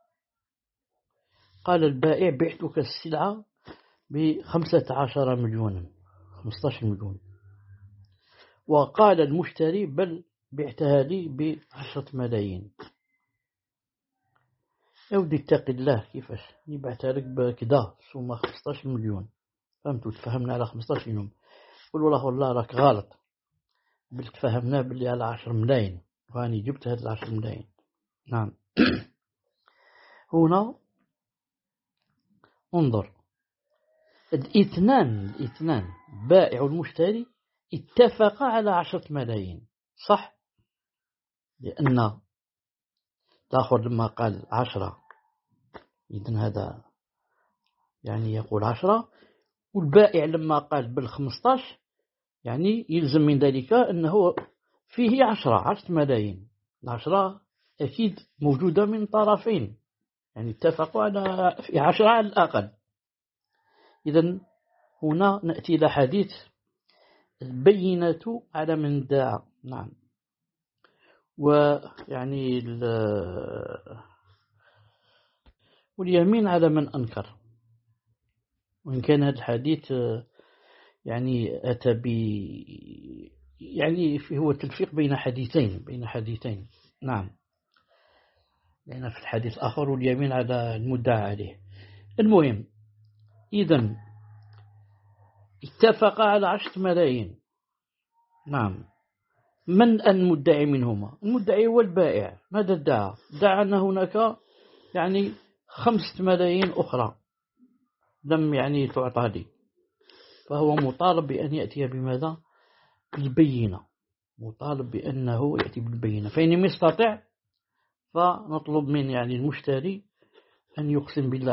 قال البائع: بعتك السلعة ب15 مليون، 15 مليون. وقال المشتري: بل بعتها لي ب10 ملايين. يا ودي اتق الله، كيفاش بعتها لك بكذا ثم 15 مليون؟ فهمتوا؟ تفهمنا على 15 مليون. قل والله راك غلط، بل تفهمنا باللي على 10 ملايين، واني جبت هذه 10 ملايين. نعم. هنا انظر، الاثنان بائع والمشتري اتفقا على 10 ملايين، صح؟ لأن الآخر لما قال 10 إذن هذا يعني يقول 10، والبائع لما قال بال15 يعني يلزم من ذلك أنه فيه 10 ملايين. 10 أكيد موجودة من طرفين، يعني اتفقوا على 10 على الأقل. إذن هنا نأتي إلى حديث البينة على من ادعى. نعم. ويعني واليمين على من أنكر. وإن كان هذا الحديث يعني أتى يعني هو تلفيق بين حديثين. نعم. لأن في الحديث الآخر واليمين على المدعى عليه. المهم، إذن اتفق على 10 ملايين. نعم. من المدعي منهما؟ المدعي هو البائع. ماذا ادعى؟ ادعى أن هناك يعني 5 ملايين أخرى لم يعني تعطى لي، فهو مطالب بأن يأتي بماذا؟ بالبينة. مطالب بأنه يأتي بالبينة. فإن لم يستطع فنطلب من يعني المشتري أن يقسم بالله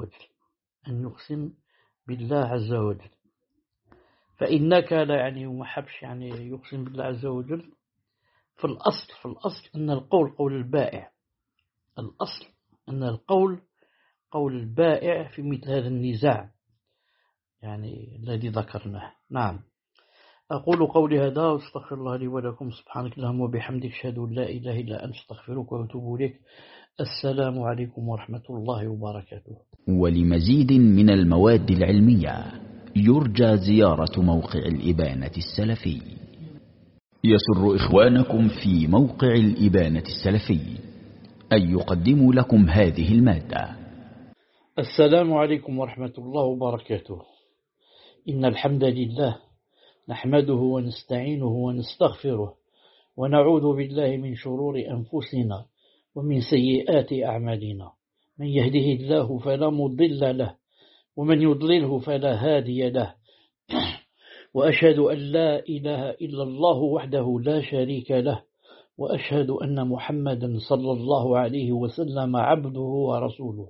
عز وجل. فإنك لا يعني وما حبش يعني يقسم بالله عز وجل. في الأصل أن القول قول البائع. الأصل أن القول قول البائع في مثل هذا النزاع يعني الذي ذكرناه. نعم. أقول قولي هذا واستغفر الله لي ولكم. سبحانك اللهم وبحمدك، أشهد أن لا إله إلا أنت، أستغفرك وأتوب إليك. السلام عليكم ورحمة الله وبركاته. ولمزيد من المواد العلمية يرجى زيارة موقع الإبانة السلفي. يسر إخوانكم في موقع الإبانة السلفي أن يقدموا لكم هذه المادة. السلام عليكم ورحمة الله وبركاته. إن الحمد لله نحمده ونستعينه ونستغفره، ونعوذ بالله من شرور أنفسنا ومن سيئات أعمالنا. من يهده الله فلا مضل له، ومن يضلله فلا هادي له. وأشهد أن لا إله إلا الله وحده لا شريك له، وأشهد أن محمدا صلى الله عليه وسلم عبده ورسوله.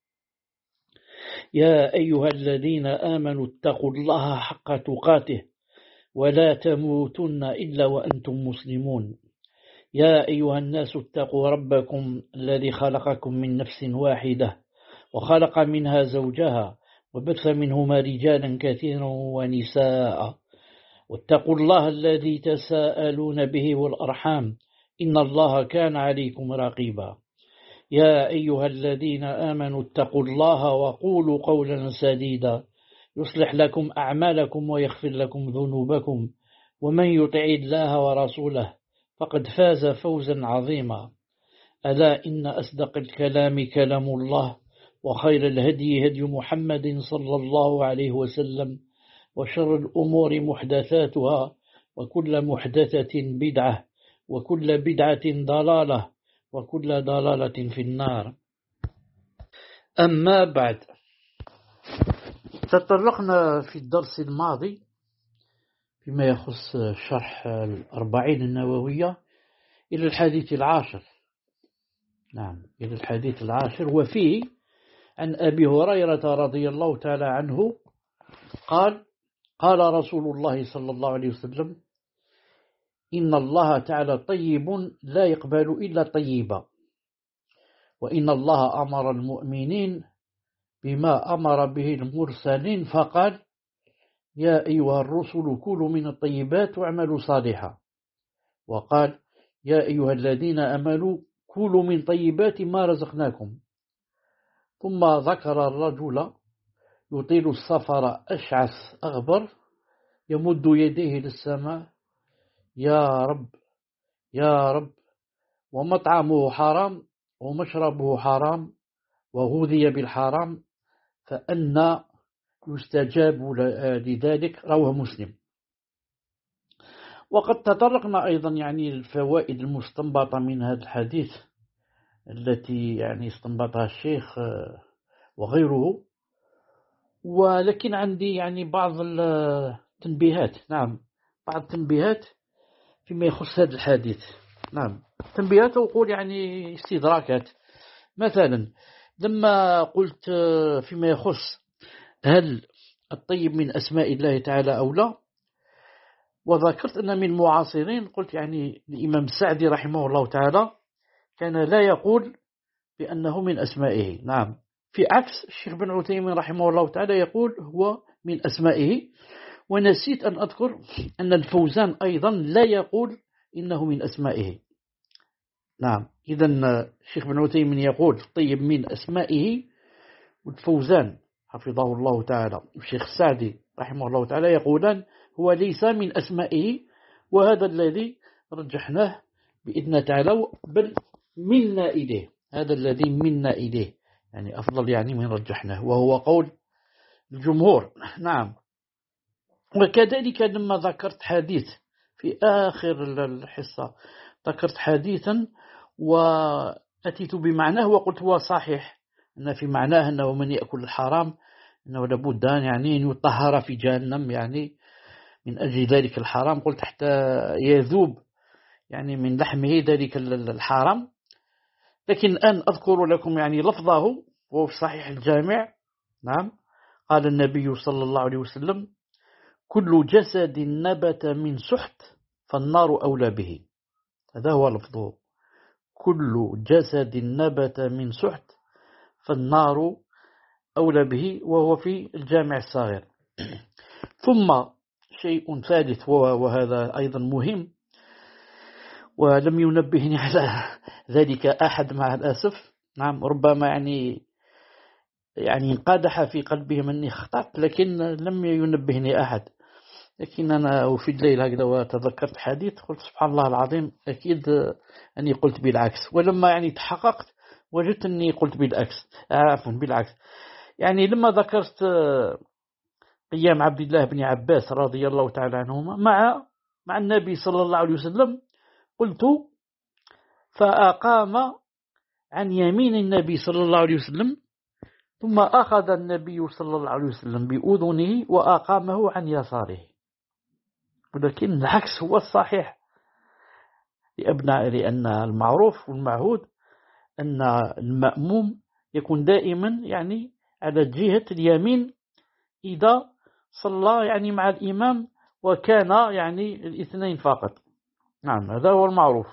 يا أيها الذين آمنوا اتقوا الله حق تقاته ولا تموتن إلا وأنتم مسلمون. يا أيها الناس اتقوا ربكم الذي خلقكم من نفس واحدة وخلق منها زوجها وبث منهما رجالا كثيرا ونساء، واتقوا الله الذي تساءلون به والأرحام، إن الله كان عليكم رقيبا. يا أيها الذين آمنوا اتقوا الله وقولوا قولا سديدا يصلح لكم أعمالكم ويغفر لكم ذنوبكم، ومن يطع الله ورسوله فقد فاز فوزا عظيما. ألا إن أصدق الكلام كلام الله، وخير الهدي هدي محمد صلى الله عليه وسلم، وشر الأمور محدثاتها، وكل محدثة بدعة، وكل بدعة ضلالة، وكل ضلالة في النار. أما بعد، تطرقنا في الدرس الماضي فيما يخص شرح 40 النووية إلى الحديث العاشر. نعم، إلى الحديث العاشر، وفيه عن أبي هريرة رضي الله تعالى عنه قال: قال رسول الله صلى الله عليه وسلم: إن الله تعالى طيب لا يقبل إلا طيبا، وإن الله أمر المؤمنين بما أمر به المرسلين فقال يا أيها الرسل كلوا من الطيبات واعملوا صالحا، وقال يا أيها الذين آمنوا كلوا من طيبات ما رزقناكم. ثم ذكر الرجل يطيل السفر أشعث أغبر يمد يديه للسماء يا رب يا رب، ومطعمه حرام ومشربه حرام وغذي بالحرام، فأنى يستجاب لذلك. رواه مسلم. وقد تطرقنا أيضا الفوائد المستنبطة من هذا الحديث التي استنبطها الشيخ وغيره، ولكن عندي بعض التنبيهات. نعم، بعض التنبيهات فيما يخص هذا الحديث. نعم، تنبيهات وقول استدراكات. مثلا لما قلت فيما يخص هل الطيب من أسماء الله تعالى أو لا، وذكرت أن من المعاصرين قلت الإمام السعدي رحمه الله تعالى كان لا يقول بأنه من أسمائه. نعم، في عكس الشيخ بن عثيمين رحمه الله تعالى يقول هو من أسمائه. ونسيت أن أذكر أن الفوزان أيضا لا يقول إنه من أسمائه. نعم، إذن الشيخ بن عثيمين يقول الطيب من أسمائه، والفوزان حفظه الله تعالى والشيخ السعدي رحمه الله تعالى يقولان هو ليس من أسمائه، وهذا الذي رجحناه بإذن تعالى، بل منا إليه. هذا الذي منا إليه أفضل من رجحناه، وهو قول الجمهور. نعم. وكذلك لما ذكرت حديث في آخر الحصة، ذكرت حديثا وأتيت بمعناه وقلت هو صحيح، أن في معناه أنه من يأكل الحرام أنه لابد أن يطهر في جهنم من أجل ذلك الحرام. قلت حتى يذوب من لحمه ذلك الحرام. لكن الآن أذكر لكم لفظه وهو في صحيح الجامع. نعم، قال النبي صلى الله عليه وسلم كل جسد نبت من سحت فالنار أولى به. هذا هو لفظه، كل جسد نبت من سحت فالنار أولى به، وهو في الجامع الصغير. ثم شيء ثالث وهذا أيضا مهم، ولم ينبهني على ذلك أحد مع الأسف. نعم، ربما انقادح في قلبهم أني خطأت، لكن لم ينبهني أحد. لكن أنا في الليل هكذا وتذكرت حديث قلت سبحان الله العظيم، أكيد أني قلت بالعكس. ولما تحققت وجدت أني قلت بالعكس. لما ذكرت قيام عبد الله بن عباس رضي الله تعالى عنهما مع النبي صلى الله عليه وسلم، قلت فأقام عن يمين النبي صلى الله عليه وسلم، ثم أخذ النبي صلى الله عليه وسلم بأذنه وأقامه عن يساره. ولكن العكس هو الصحيح، لأن المعروف والمعهود أن المأموم يكون دائما على جهة اليمين إذا صلى مع الإمام، وكان الاثنين فقط. نعم، هذا هو المعروف.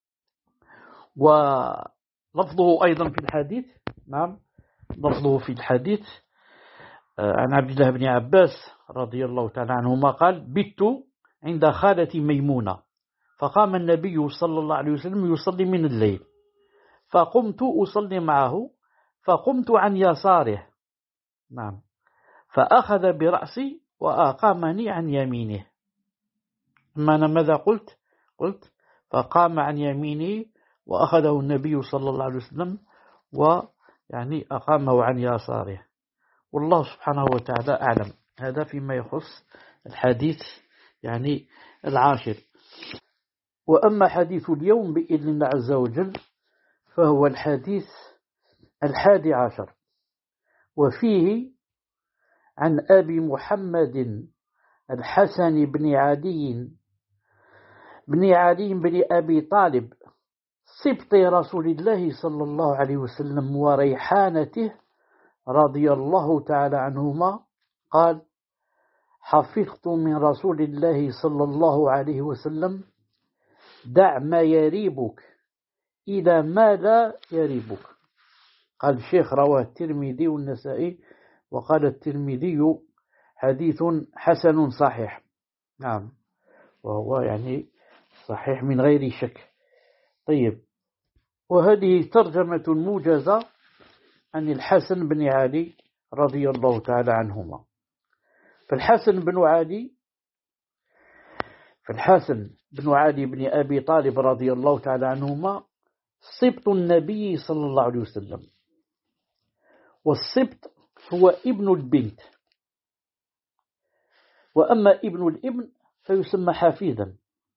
ولفظه أيضا في الحديث. نعم، لفظه في الحديث عن عبد الله بن عباس رضي الله تعالى عنهما قال بت عند خالتي ميمونة، فقام النبي صلى الله عليه وسلم يصلي من الليل، فقمت أصلي معه، فقمت عن يساره. نعم، فأخذ برأسي وأقامني عن يمينه. أنا ماذا قلت فقام عن يمينه وأخذه النبي صلى الله عليه وسلم أقامه عن يساره. والله سبحانه وتعالى أعلم. هذا فيما يخص الحديث العاشر. وأما حديث اليوم بإذن الله عز وجل فهو الحديث 11، وفيه عن أبي محمد الحسن بن علي بن أبي طالب سبط رسول الله صلى الله عليه وسلم وريحانته رضي الله تعالى عنهما قال حفظت من رسول الله صلى الله عليه وسلم دع ما يريبك إلى ما لا يريبك. قال الشيخ رواه الترمذي والنسائي، وقال الترمذي حديث حسن صحيح. نعم، وهو يعني صحيح من غير شك. طيب، وهذه ترجمة موجزة عن الحسن بن علي رضي الله تعالى عنهما. فالحسن بن علي بن أبي طالب رضي الله تعالى عنهما سبط النبي صلى الله عليه وسلم، والسبط هو ابن البنت، وأما ابن الابن فيسمى حفيدا.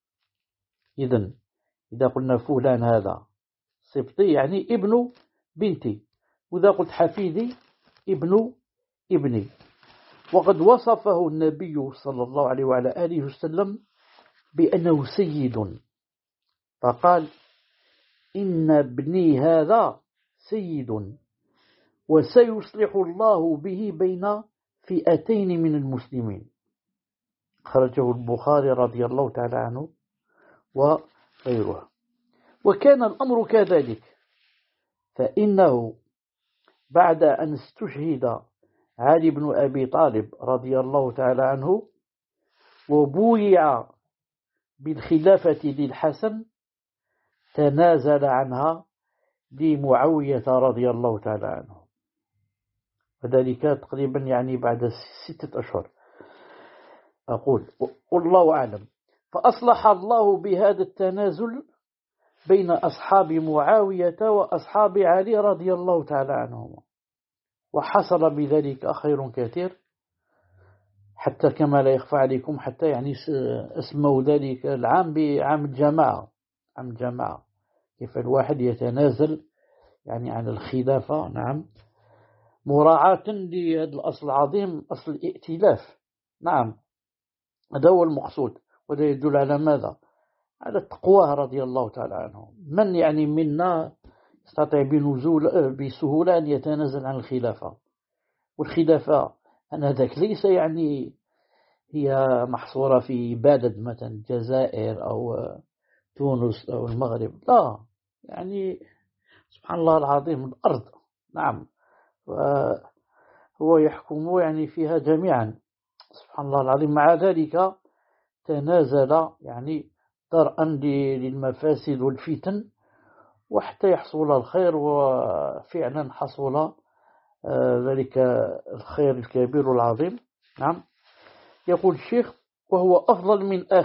إذا قلنا فلان هذا سبطي يعني ابن بنتي، وإذا قلت حفيدي ابن ابني. وقد وصفه النبي صلى الله عليه وعلى آله وسلم بأنه سيد، فقال: إن ابني هذا سيد، وسيصلح الله به بين فئتين من المسلمين. خرجه البخاري رضي الله تعالى عنه وغيره. وكان الأمر كذلك، فإنه بعد أن استشهد علي بن أبي طالب رضي الله تعالى عنه وبويع بالخلافة للحسن، تنازل عنها لمعاوية رضي الله تعالى عنه، وذلك تقريبا يعني بعد 6 أشهر. أقول والله أعلم. فأصلح الله بهذا التنازل بين أصحاب معاوية وأصحاب علي رضي الله تعالى عنهما، وحصل بذلك خير كثير، حتى كما لا يخفى عليكم، حتى يعني اسموا ذلك العام بعام الجماعة. عام الجماعة، كيف الواحد يتنازل يعني عن الخلافة، نعم، مراعاة لهذا الأصل العظيم، أصل الائتلاف. نعم، هذا هو المقصود. وده يدل على ماذا؟ على التقوى رضي الله تعالى عنه. من يعني منا يستطيع بسهولة أن يتنازل عن الخلافة؟ والخلافة أن هذاك ليس يعني هي محصورة في بلد مثلا الجزائر أو تونس أو المغرب، لا، يعني سبحان الله العظيم الأرض. نعم، هو يحكم يعني فيها جميعا، سبحان الله العظيم. مع ذلك تنازل يعني درءا للمفاسد والفتن، وحتى يحصل الخير، وفعلا حصل ذلك الخير الكبير والعظيم. نعم. يقول الشيخ: وهو أفضل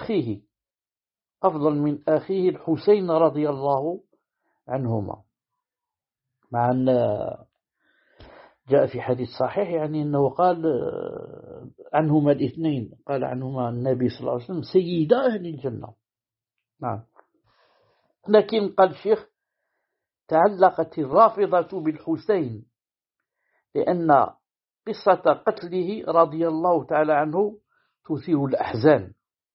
من أخيه الحسين رضي الله عنهما، مع أن جاء في حديث صحيح يعني أنه قال عنهما الاثنين، قال عنهما النبي صلى الله عليه وسلم سيدا أهل الجنة. نعم. لكن قال الشيخ: تعلقت الرافضة بالحسين لأن قصة قتله رضي الله تعالى عنه تثير الأحزان،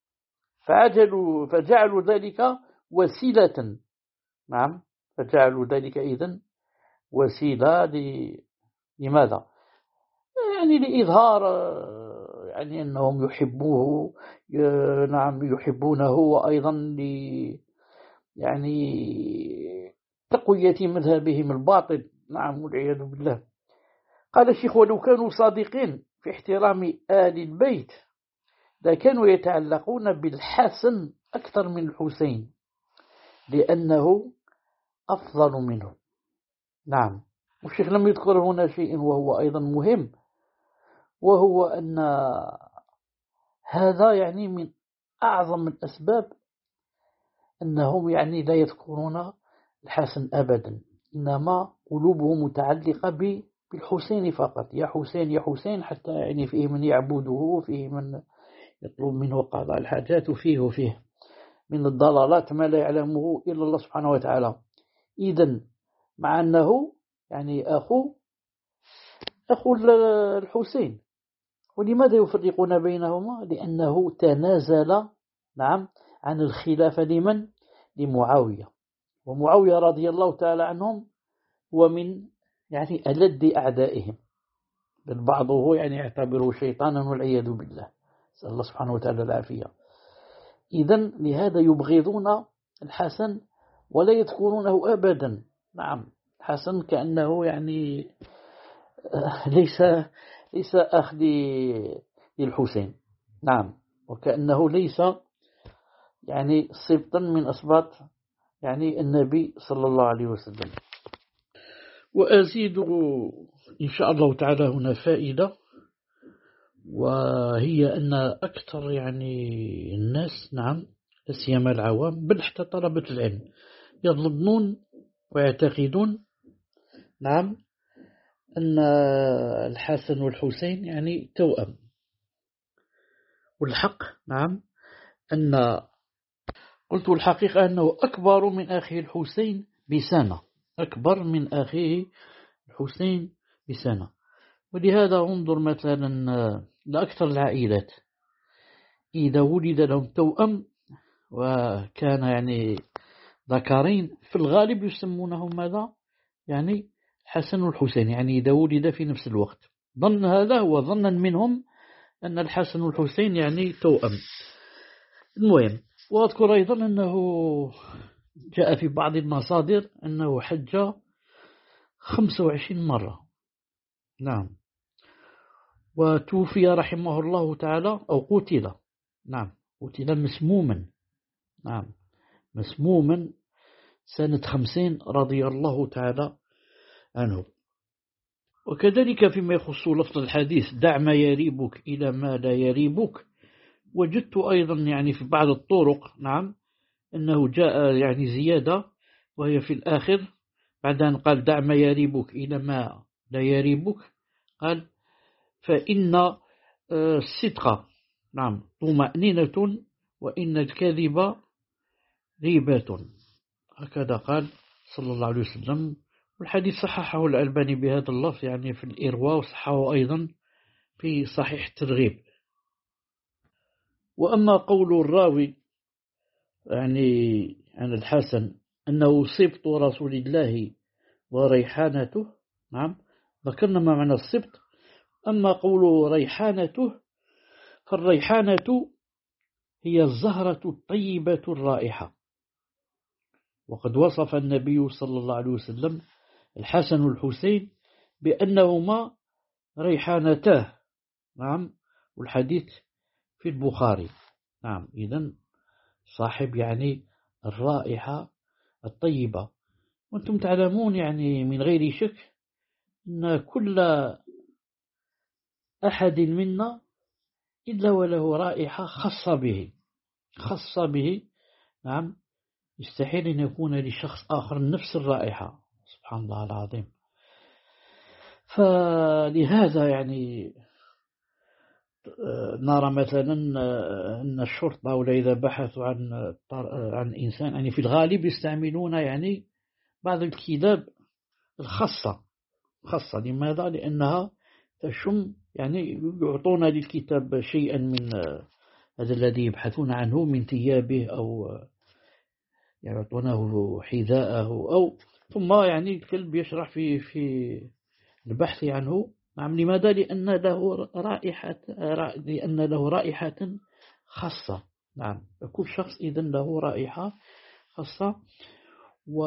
فجعلوا ذلك وسيلة. نعم، فجعلوا ذلك إذن وسيلة لماذا؟ يعني لإظهار يعني أنهم يحبوه، نعم، يحبونه، وأيضا يعني تقوية مذهبهم الباطل. نعم، والعياذ بالله. قال الشيخ: ولو كانوا صادقين في احترام آل البيت لكانوا يتعلقون بالحسن أكثر من الحسين لأنه أفضل منه. نعم. والشيخ لم يذكر هنا شيء وهو أيضا مهم، وهو أن هذا يعني من أعظم الأسباب أنهم يعني لا يذكرون الحسن أبدا، إنما قلوبهم متعلقة بالحسين فقط. يا حسين يا حسين، حتى يعني فيه من يعبده، وفيه من يطلب منه قضاء الحاجات، وفيه من الضلالات ما لا يعلمه إلا الله سبحانه وتعالى. إذن مع أنه يعني أخو الحسين. ولماذا يفرقون بينهما؟ لأنه تنازل، نعم، عن الخلافة لمن؟ لمعاوية. ومعاوية رضي الله تعالى عنهم هو من يعني ألد أعدائهم، بل بعضه يعني يعتبره شيطانا والعياذ بالله، نسأل الله سبحانه وتعالى العافية. إذن لهذا يبغضون الحسن ولا يذكرونه أبدا. نعم، الحسن كأنه يعني ليس أخ للحسين. نعم. وكأنه ليس يعني سبطا من أسباط يعني النبي صلى الله عليه وسلم. وأزيد إن شاء الله تعالى هنا فائدة، وهي أن أكثر يعني الناس، نعم، لا سيما العوام بل حتى طلبة العلم، يظنون ويعتقدون، نعم، أن الحسن والحسين يعني توأم. والحق، نعم، قلت الحقيقة أنه أكبر من أخيه الحسين بسنة، أكبر من أخيه الحسين بسنة. ولهذا انظر مثلا لأكثر العائلات إذا ولد لهم توأم وكان يعني ذكرين، في الغالب يسمونهم ماذا؟ يعني الحسن والحسين، يعني إذا ولد في نفس الوقت. ظن هذا هو ظنا منهم أن الحسن والحسين يعني توأم. المهم، وأذكر أيضا أنه جاء في بعض المصادر أنه حج 25 مرة. نعم. وتوفي رحمه الله تعالى، أو قتل، نعم، قتل مسموما، نعم، مسموما سنة 50 رضي الله تعالى عنه. وكذلك فيما يخص لفظ الحديث دع ما يريبك إلى ما لا يريبك، وجدت أيضا يعني في بعض الطرق، نعم، أنه جاء يعني زيادة، وهي في الآخر بعد أن قال دع ما يريبك إلى ما لا يريبك، قال فإن الصدق، نعم، طمأنينة، وإن الكذب ريبة. هكذا قال صلى الله عليه وسلم. والحديث صححه الألباني بهذا اللفظ يعني في الإرواء، وصححه أيضا في صحيح الترغيب. وأما قول الراوي يعني عن الحسن أنه سبط رسول الله وريحانته، نعم، ذكرنا ما معنى السبط. أما قول ريحانته، فالريحانة هي الزهرة الطيبة الرائحة. وقد وصف النبي صلى الله عليه وسلم الحسن والحسين بأنهما ريحانتاه، نعم، والحديث في البخاري. نعم، إذن صاحب يعني الرائحة الطيبة. وأنتم تعلمون يعني من غير شك أن كل أحد منا إلا وله رائحة خاصة به، نعم، يستحيل أن يكون لشخص آخر نفس الرائحة، سبحان الله العظيم. فلهذا يعني نرى مثلا أن الشرطة ولا إذا بحثوا عن إنسان يعني في الغالب يستعملون يعني بعض الكلاب الخاصة. لماذا؟ لأنها تشم، يعني يعطون للكتاب شيئا من هذا الذي يبحثون عنه من ثيابه، أو يعطونه حذاءه، أو ثم يعني الكلب يشرح في البحث عنه. نعم. لماذا؟ لأن له رائحة خاصة. نعم. كل شخص إذن له رائحة خاصة. و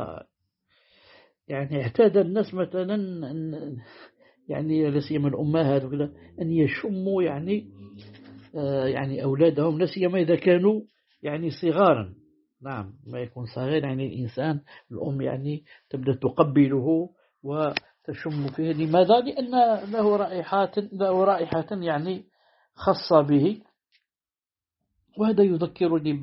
يعني اعتاد الناس مثلا يعني لا سيما الأمهات أن يشموا يعني أولادهم، لا سيما إذا كانوا يعني صغارا. نعم، ما يكون صغير يعني الإنسان، الأم يعني تبدأ تقبله وتشم فيه. لماذا؟ لأن له رائحة يعني خاصة به. وهذا يذكرني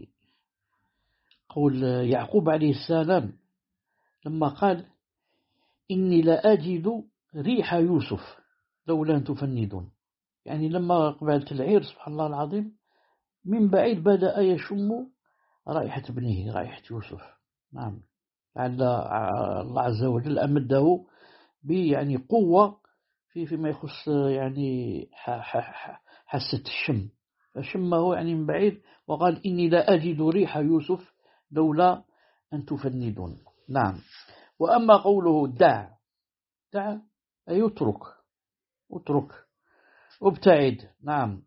بقول يعقوب عليه السلام لما قال إني لا أجد ريح يوسف لولا أن تفندون. يعني لما قبلت العير، سبحان الله العظيم، من بعيد بدأ يشم رائحة ابنه، رائحة يوسف. نعم. لعل الله عز وجل أمده يعني قوة فيما يخص يعني حاسة الشم، فشمه يعني من بعيد وقال إني لا أجد ريح يوسف لولا أن تفندون. نعم. وأما قوله دع أي اترك ابتعد. نعم.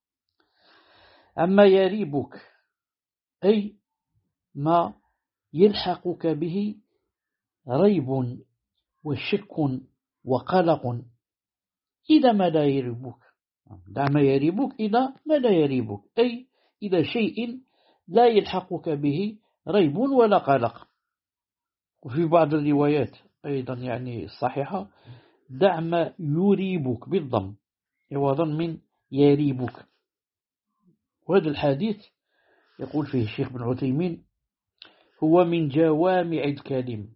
أما يريبك أي ما يلحقك به ريب وشك وقلق إلى ما لا يريبك. دع ما يريبك إلى ما لا يريبك، أي إلى شيء لا يلحقك به ريب ولا قلق. وفي بعض الروايات أيضا يعني الصحيحة دع ما يريبك بالضم عوضا من يريبك. وهذا الحديث يقول فيه الشيخ بن عثيمين هو من جوامع الكلم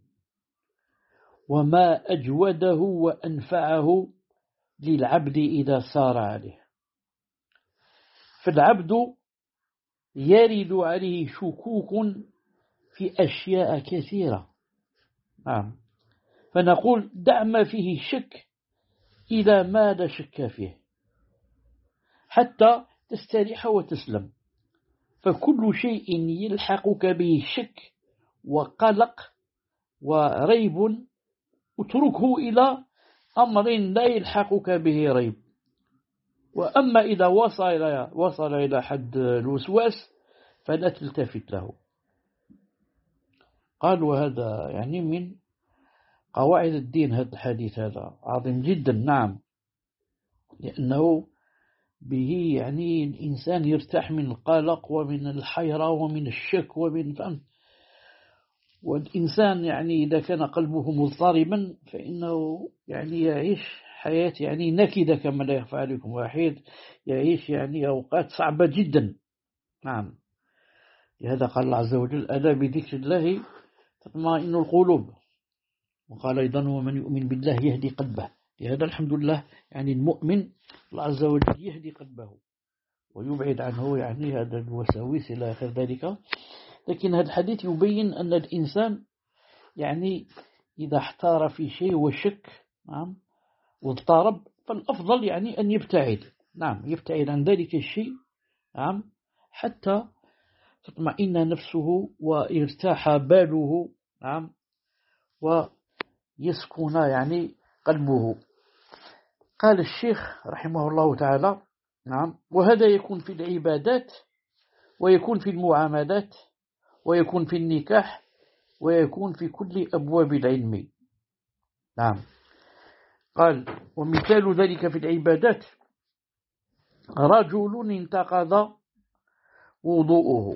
وما أجوده وأنفعه للعبد إذا سار عليه. فالعبد يرد عليه شكوك في أشياء كثيرة. نعم، فنقول دع ما فيه شك إلى ما لا شك فيه حتى تستريح وتسلم. فكل شيء يلحقك به شك وقلق وريب اتركه إلى أمر لا يلحقك به ريب. وأما إذا وصل إلى حد الوسواس فلا تلتفت له. قال وهذا يعني من قواعد الدين. هذا الحديث هذا عظيم جدا. نعم، لأنه به يعني الإنسان يرتاح من القلق ومن الحيرة ومن الشك والإنسان يعني إذا كان قلبه مضطربا فإنه يعني يعيش حياة يعني نكدة كما لا يخفى عليكم، واحد يعيش يعني أوقات صعبة جدا. نعم، لهذا قال الله عز وجل ألا بذكر الله تطمئن القلوب. وقال أيضا ومن يؤمن بالله يهدي قلبه. لهذا الحمد لله يعني المؤمن الله عز وجل يهدي قلبه ويبعد عنه يعني هذا الوساوس إلى آخر ذلك. لكن هذا الحديث يبين أن الإنسان يعني إذا احتار في شيء وشك نعم واضطرب فالأفضل يعني أن يبتعد. نعم، يبتعد عن ذلك الشيء نعم حتى تطمئن نفسه ويرتاح باله نعم ويسكن يعني قلبه. قال الشيخ رحمه الله تعالى نعم وهذا يكون في العبادات ويكون في المعاملات ويكون في النكاح ويكون في كل أبواب العلم. نعم، قال ومثال ذلك في العبادات رجل انتقض وضوءه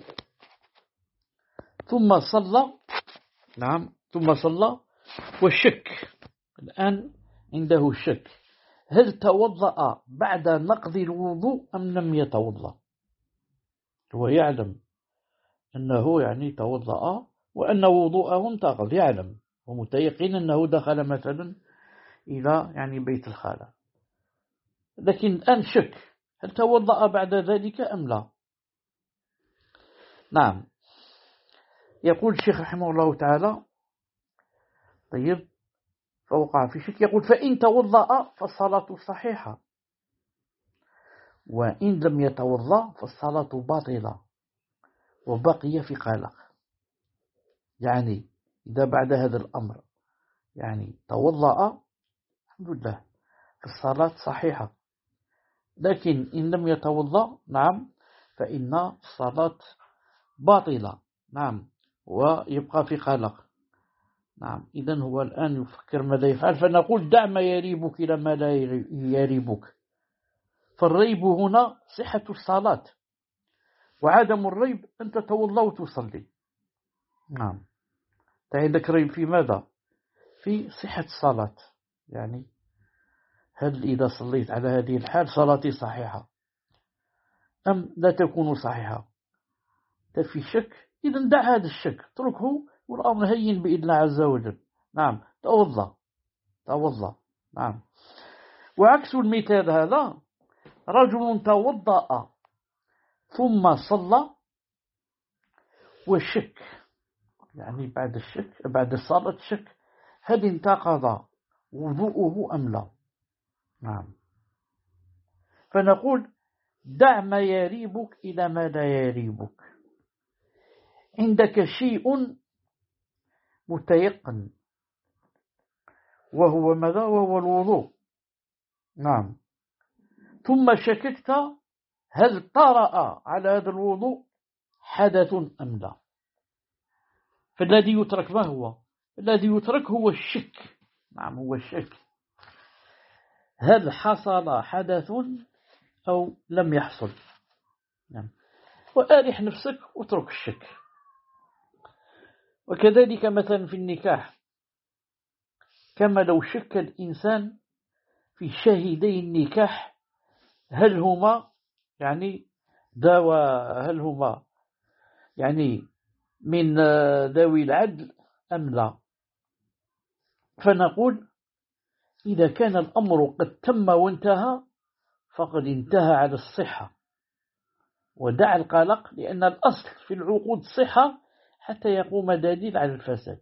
ثم صلى. نعم، ثم صلى والشك الآن عنده الشك هل توضأ بعد نقض الوضوء أم لم يتوضأ. هو يعلم أنه يعني توضأ وأن وضوءه انتقض، يعلم ومتيقن أنه دخل مثلا إلى يعني بيت الخالة، لكن الآن شك هل توضأ بعد ذلك أم لا. نعم، يقول الشيخ رحمه الله تعالى طيب فوقع في شك يقول فإن توضأ فالصلاة صحيحة وإن لم يتوضأ فالصلاة باطلة وبقي في قلق. يعني إذا بعد هذا الأمر يعني توضأ الحمد لله الصلاة صحيحة، لكن إن لم يتوضأ نعم فإن الصلاة باطلة. نعم، ويبقى في قلق. نعم، إذن هو الآن يفكر ماذا يفعل. فنقول دع ما يريبك إلى ما لا يريبك. فالريب هنا صحة الصلاة وعدم الريب أن تتوضأ وتصلي. نعم، عندك ريب في ماذا؟ في صحة الصلاة. يعني هل إذا صليت على هذه الحال صلاتي صحيحة أم لا تكون صحيحة؟ في شك، إذن دع هذا الشك اتركه والأمر هين بإذن الله عز وجل. نعم، توضأ. نعم، وعكس المثال هذا رجل توضأ ثم صلى والشك يعني بعد الصلاة شك هل انتقض وضوءه أم لا. نعم، فنقول دع ما يريبك إلى ما لا يريبك. عندك شيء متيقن وهو ماذا؟ وهو الوضوء. نعم، ثم شككت هل طرأ على هذا الوضوء حدث أم لا. فالذي يترك ما هو؟ الذي يترك هو الشك. نعم، هو الشك، هل حصل حدث أو لم يحصل. نعم. وأرح نفسك واترك الشك. وكذلك مثلا في النكاح، كما لو شك الإنسان في شاهدي النكاح هل هما يعني هل هما يعني من ذوي العدل أم لا، فنقول إذا كان الأمر قد تم وانتهى فقد انتهى على الصحة، ودع القلق، لأن الأصل في العقود الصحة حتى يقوم دليل على الفساد.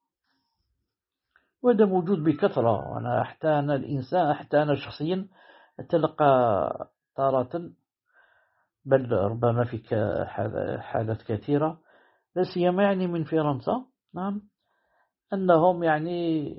وهذا موجود بكثرة. وأنا حتى أنا شخصيا أتلقى تارة، بل ربما في حالات كثيرة، لا سيما يعني من فرنسا، نعم، أنهم يعني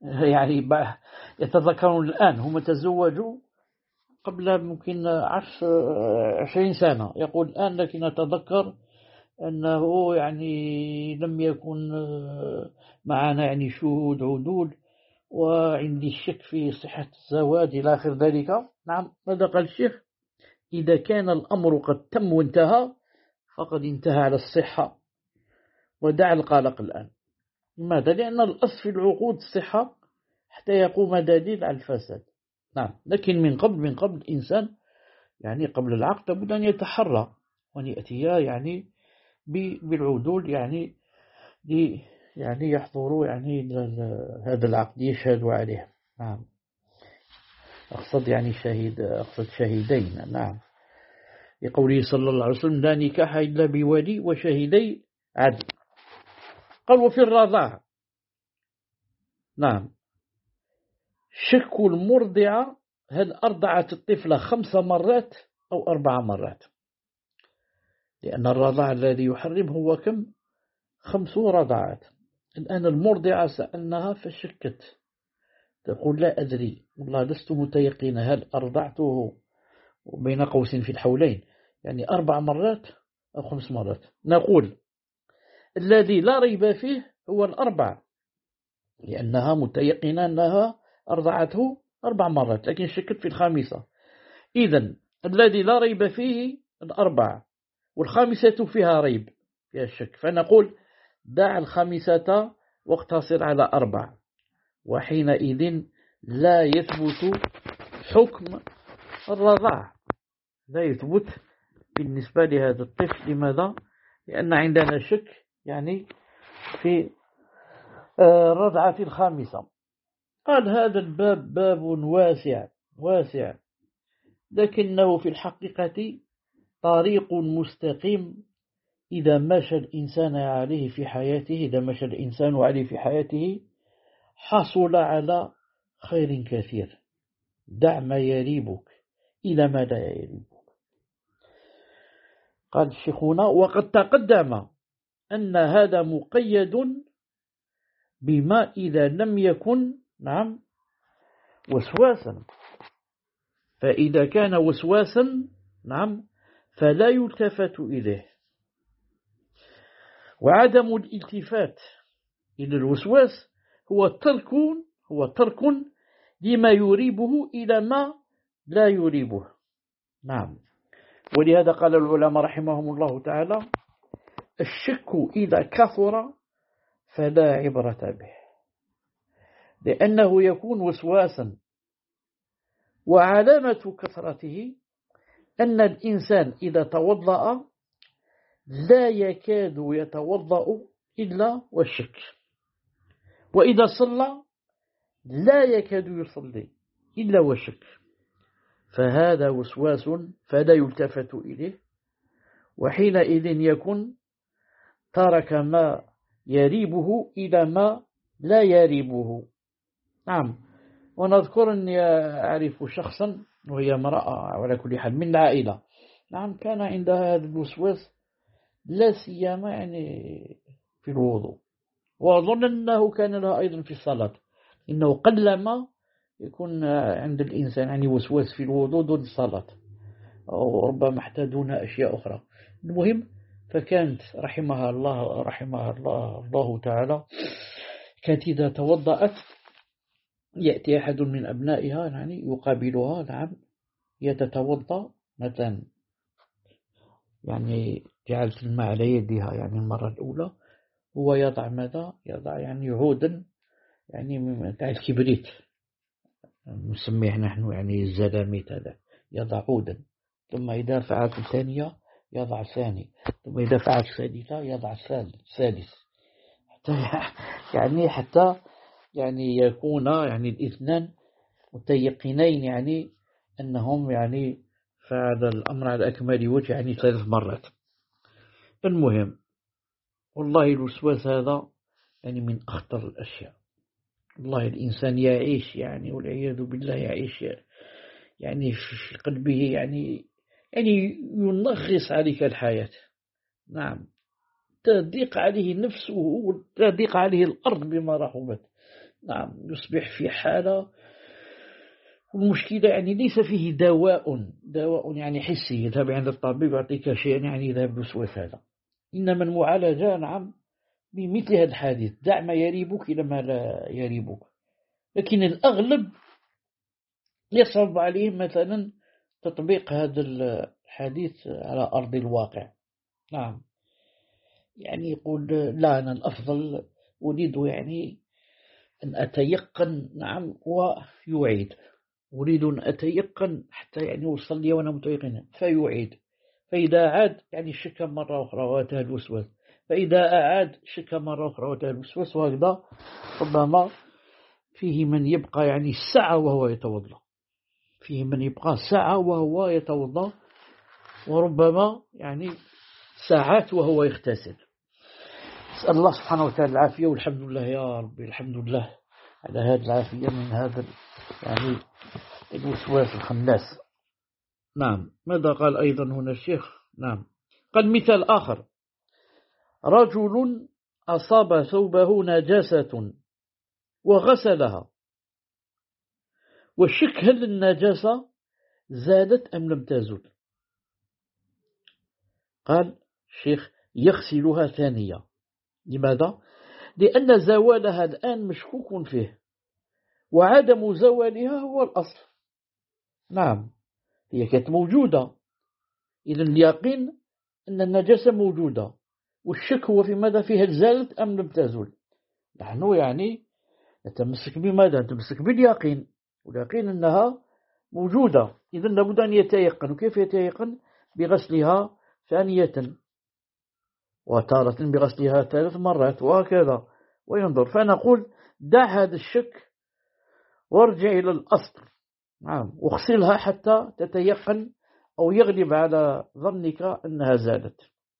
يتذكرون الآن هم تزوجوا قبل ممكن 20 سنة، يقول الآن لكن أتذكر أنه يعني لم يكن معنا يعني شهود عدول، وعندي الشك في صحة الزواج إلى آخر ذلك. نعم، ماذا قال الشيخ؟ إذا كان الأمر قد تم وانتهى فقد انتهى على الصحة، ودع القلق الآن. لماذا؟ لأن الأصل في العقود الصحة حتى يقوم دليل على الفساد. نعم، لكن من قبل الإنسان يعني قبل العقد لابد أن يتحرى وأن يأتي يعني بالعدول، يعني يعني يحضروا يعني هذا العقد يشهدوا عليه. نعم، أقصد يعني شهيدين. نعم، لقوله صلى الله عليه وسلم لا نكاح إلا بولي وشهيدي عدل. قال وفي الرضاعة، نعم، شك المرضعة هل أرضعت الطفل 5 مرات أو 4 مرات، لأن الرضاع الذي يحرم هو كم؟ 5 رضعات. الآن المرضعة سألناها فشكت، تقول لا أدري والله لست متيقنة هل أرضعته بين قوس في الحولين يعني 4 مرات أو 5 مرات. نقول الذي لا ريب فيه هو 4، لأنها متيقنة أنها أرضعته 4 مرات لكن شكت في 5. إذن الذي لا ريب فيه 4، والخامسة فيها ريب، فيها الشك، فنقول دع 5 واقتصر على 4، وحينئذ لا يثبت حكم الرضاع، لا يثبت بالنسبة لهذا الطفل. لماذا؟ لأن عندنا شك يعني في الرضعة 5. قال هذا الباب باب واسع، لكنه في الحقيقة طريق مستقيم إذا مشى الإنسان عليه في حياته حصل على خير كثير. دع ما يريبك إلى ما لا يريبك. قال الشيخنا وقد تقدم أن هذا مقيد بما إذا لم يكن، نعم، وسواسا، فإذا كان وسواسا، نعم، فلا يلتفت إليه. وعدم الالتفات إلى الوسواس هو ترك لما يريبه إلى ما لا يريبه. نعم، ولهذا قال العلماء رحمهم الله تعالى الشك إذا كثر فلا عبرة به، لأنه يكون وسواسا. وعلامة كثرته أن الإنسان إذا توضأ لا يكاد يتوضأ إلا والشك، وإذا صلى لا يكاد يصلي إلا والشك، فهذا وسواس فلا يلتفت إليه، وحينئذ يكون ترك ما يريبه إلى ما لا يريبه. نعم، ونذكر أني أعرف شخصا وهي امرأة على كل حال من العائلة، نعم، كان عندها هذا الوسواس لا سيما يعني في الوضوء، وأظن أنه كان لها أيضا في الصلاة، إنه قلما يكون عند الإنسان يعني وسواس في الوضوء دون الصلاة، أو ربما حتى دون أشياء أخرى. المهم فكانت رحمها الله تعالى كانت إذا توضأت يأتي أحد من أبنائها يعني يقابلها، نعم، يتتوضأ مثلا، يعني جعلت الماء على يدها يعني المرة الأولى، هو يضع ماذا؟ يضع يعني عودا، يعني من الكبريت نسميه نحن يعني الزلاميت، هذا يضع عودا، ثم إذا فعلت الثانية يضع الثاني، ثم إذا فعلت الثالثة يضع الثالث، حتى يعني يكون يعني الاثنان متيقنين يعني أنهم يعني فعل الأمر على أكمل وجه يعني 3 مرات. المهم، والله الوسواس هذا يعني من أخطر الأشياء. والله الإنسان يعيش يعني والعياذ بالله يعيش يعني في قلبه يعني ينغص عليك الحياة. نعم، تضيق عليه نفسه وتضيق عليه الأرض بما رحبت. نعم، يصبح في حالة، المشكلة يعني ليس فيه دواء يعني حسي يذهب عند الطبيب يعطيك شيء يعني يذهب الوسواس هذا، إنما المعالجة نعم بمثل هذا الحديث، دع ما يريبك إلى ما لا يريبك. لكن الأغلب يصعب عليهم مثلا تطبيق هذا الحديث على أرض الواقع. نعم، يعني يقول لا، أنا الأفضل أريد يعني أن أتيقن، نعم، ويعيد، أريد أن أتيقن حتى يعني أوصل لي وأنا متيقن، فيعيد، فإذا عاد يعني شك مرة أخرى وأتى الوسواس، فإذا أعاد شك مرة أخرى وأتى الوسواس، وهكذا ربما فيه من يبقى يعني ساعة وهو يتوضأ، فيه من يبقى ساعة وهو يتوضأ، وربما يعني ساعات وهو يغتسل. أسأل الله سبحانه وتعالى العافية، والحمد لله يا ربي، الحمد لله على هذه العافية من هذا يعني الوسواس الخناس. نعم، ماذا قال أيضا هنا الشيخ؟ نعم، قال مثال آخر: رجل أصاب ثوبه نجاسة وغسلها، والشك هل النجاسة زادت أم لم تزل؟ قال الشيخ: يغسلها ثانية. لماذا؟ لأن زوالها الآن مشكوك فيه، وعدم زوالها هو الأصل. نعم، هي كانت موجودة، إذن اليقين أن النجاسة موجودة، والشك هو في ماذا؟ فيها زالت أم لم تزل. نحن يعني نتمسك بماذا؟ نتمسك باليقين، واليقين أنها موجودة، إذن لابد أن يتيقن. وكيف يتيقن؟ بغسلها ثانية، وتارة بغسلها 3 مرات، وهكذا، وينظر. فنقول دع هذا الشك وارجع إلى الأصل. نعم، واغسلها حتى تتيقن أو يغلب على ظنك أنها زادت.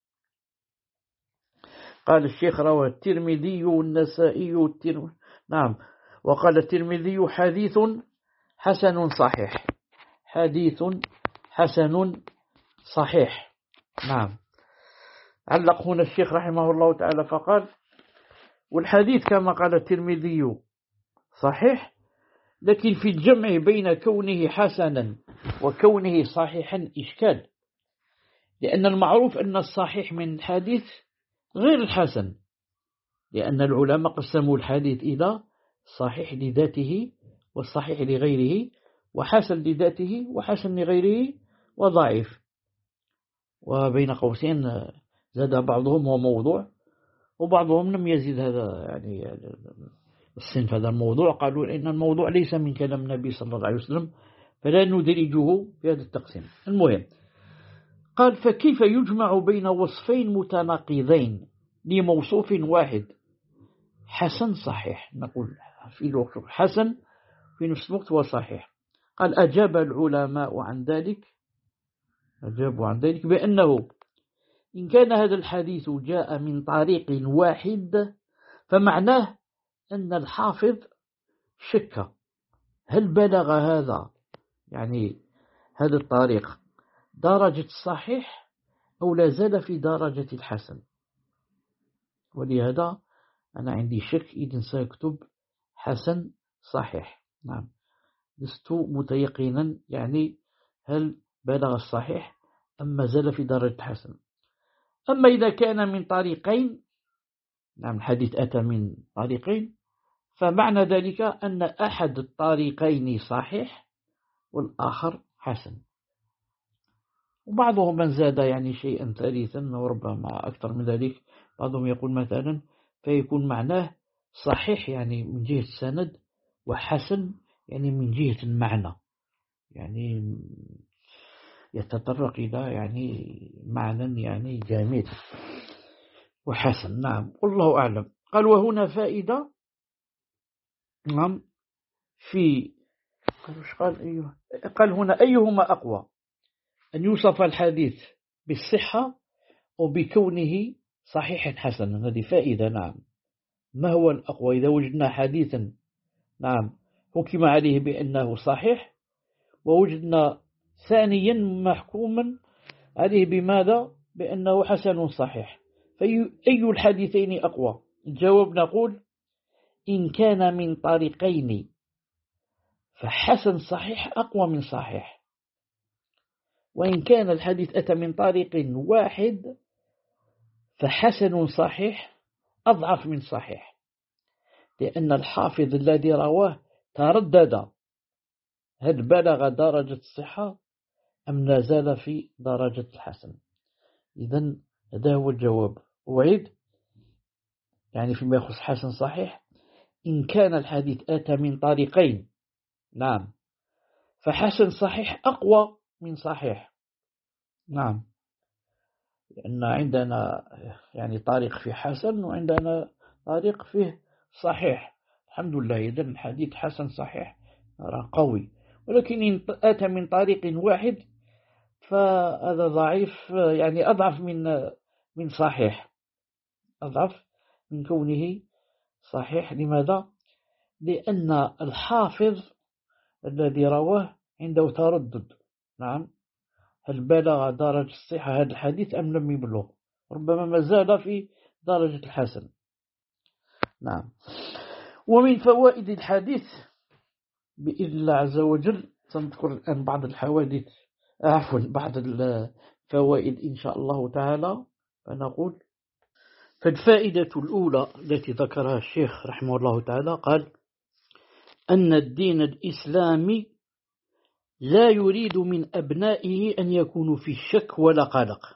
قال الشيخ: روى الترمذي والنسائي نعم، وقال الترمذي: حديث حسن صحيح، حديث حسن صحيح. نعم، علق هنا الشيخ رحمه الله تعالى فقال: والحديث كما قال الترمذي صحيح، لكن في الجمع بين كونه حسنا وكونه صحيحا إشكال، لأن المعروف أن الصحيح من الحديث غير الحسن، لأن العلماء قسموا الحديث إلى صحيح لذاته والصحيح لغيره، وحسن لذاته وحسن لغيره، وضعيف. وبين قوسين زاد بعضهم هو موضوع، وبعضهم لم يزيد هذا يعني الصنف هذا الموضوع، قالوا إن الموضوع ليس من كلام النبي صلى الله عليه وسلم، فلا ندرجه في هذا التقسيم. المهم، قال: فكيف يجمع بين وصفين متناقضين لموصوف واحد حسن صحيح؟ نقول في الوقت حسن في نفس الوقت وصحيح. قال: أجاب العلماء عن ذلك، أجابوا عن ذلك بأنه إن كان هذا الحديث جاء من طريق واحد فمعناه أن الحافظ شك هل بلغ هذا يعني هذا الطريق درجة الصحيح أو لا زال في درجة الحسن، ولهذا أنا عندي شك، إذن سأكتب حسن صحيح. نعم، لست متيقنا يعني هل بلغ الصحيح أم ما زال في درجة الحسن. أما إذا كان من طريقين، نعم، الحديث أتى من طريقين، فمعنى ذلك أن أحد الطريقين صحيح والآخر حسن. وبعضهم من زاد يعني شيئا ثالثا وربما أكثر من ذلك، بعضهم يقول مثلا فيكون معناه صحيح يعني من جهة السند، وحسن يعني من جهة المعنى، يعني يتطرق إلى يعني معنى يعني جامد وحسن. نعم والله أعلم. قال وهنا فائدة. نعم في قال هنا أيهما أقوى، أن يوصف الحديث بالصحة وبكونه صحيحا حسنا؟ هذه فائدة. نعم ما هو الأقوى إذا وجدنا حديثا نعم حكم عليه بأنه صحيح، ووجدنا ثانيا محكوما عليه بماذا؟ بأنه حسن صحيح، فأي الحديثين أقوى؟ الجواب نقول إن كان من طريقين فحسن صحيح أقوى من صحيح، وإن كان الحديث أتى من طريق واحد فحسن صحيح أضعف من صحيح، لأن الحافظ الذي رواه تردد هل بلغ درجة الصحة أم نزل في درجة الحسن. إذن هذا هو الجواب. أعيد يعني فيما يخص حسن صحيح، إن كان الحديث أتى من طريقين نعم فحسن صحيح أقوى من صحيح. نعم لأن عندنا يعني طريق في حسن وعندنا طريق فيه صحيح. الحمد لله إذن الحديث حسن صحيح قوي، ولكن إن أتى من طريق واحد فهذا ضعيف، يعني أضعف من صحيح، أضعف من كونه صحيح. لماذا؟ لأن الحافظ الذي رواه عنده تردد. نعم هل بلغ درجة الصحة هذا الحديث أم لم يبلغ؟ ربما ما زال في درجة الحسن. نعم. ومن فوائد الحديث بإذن الله عز وجل سنذكر الآن بعض الحوادث، عفوا بعض الفوائد إن شاء الله تعالى. فنقول فالفائدة الأولى التي ذكرها الشيخ رحمه الله تعالى قال أن الدين الإسلامي لا يريد من أبنائه أن يكونوا في شك ولا قلق،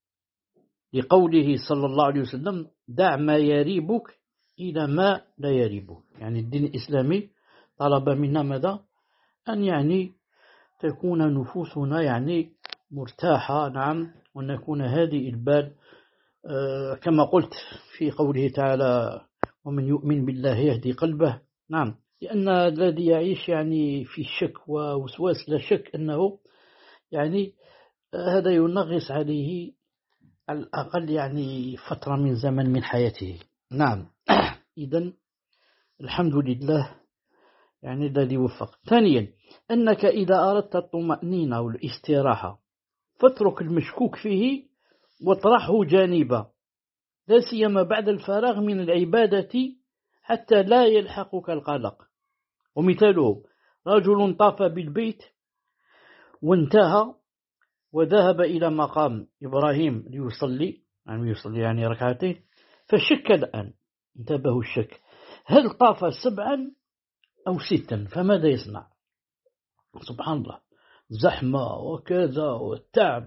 لقوله صلى الله عليه وسلم دع ما يريبك إلى ما لا يريبك. يعني الدين الإسلامي طلب منا ماذا؟ أن يعني تكون نفوسنا يعني مرتاحة. نعم ونكون هادئ البال، كما قلت في قوله تعالى ومن يؤمن بالله يهدي قلبه. نعم لأن الذي يعيش يعني في شك ووسواس لا شك أنه يعني هذا ينغص عليه على الأقل يعني فترة من زمن من حياته. نعم إذن الحمد لله يعني الذي وفق. ثانيا أنك إذا أردت الطمأنينة والاستراحة فاترك المشكوك فيه واطرحه جانبا، لا سيما بعد الفراغ من العبادة حتى لا يلحقك القلق. ومثاله رجل طاف بالبيت وانتهى وذهب إلى مقام إبراهيم ليصلي، يعني ركعتين، فشك الآن، انتبه الشك، هل طاف 7 أو 6؟ فماذا يصنع؟ سبحان الله، زحمة وكذا والتعب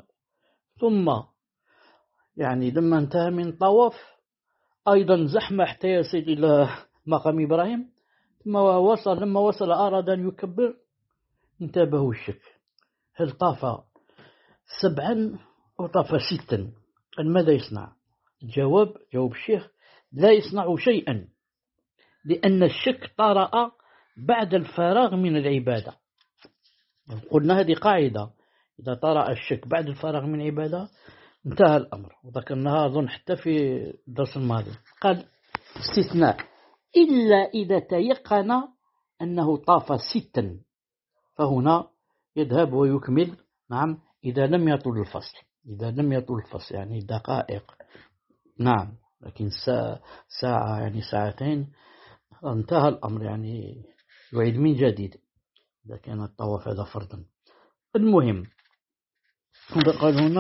ثم يعني لما انتهى من طواف أيضا زحمة حتى يصل إلى مقام إبراهيم، ثم لما وصل أراد أن يكبر، انتبه الشك، هل طاف 7 أو طاف 6؟ ماذا يصنع؟ جواب الشيخ لا يصنع شيئا، لأن الشك طرأ بعد الفراغ من العبادة. قلنا هذه قاعدة، إذا طرأ الشك بعد الفراغ من العبادة انتهى الأمر، وذكرناها أظن حتى في الدرس الماضي. قال استثناء إلا إذا تيقن أنه طاف 6، فهنا يذهب ويكمل. نعم إذا لم يطل الفصل يعني دقائق، نعم، لكن ساعة يعني ساعتين انتهى الأمر، يعني يعيد من جديد إذا كان الطواف هذا فرضا. المهم قال هنا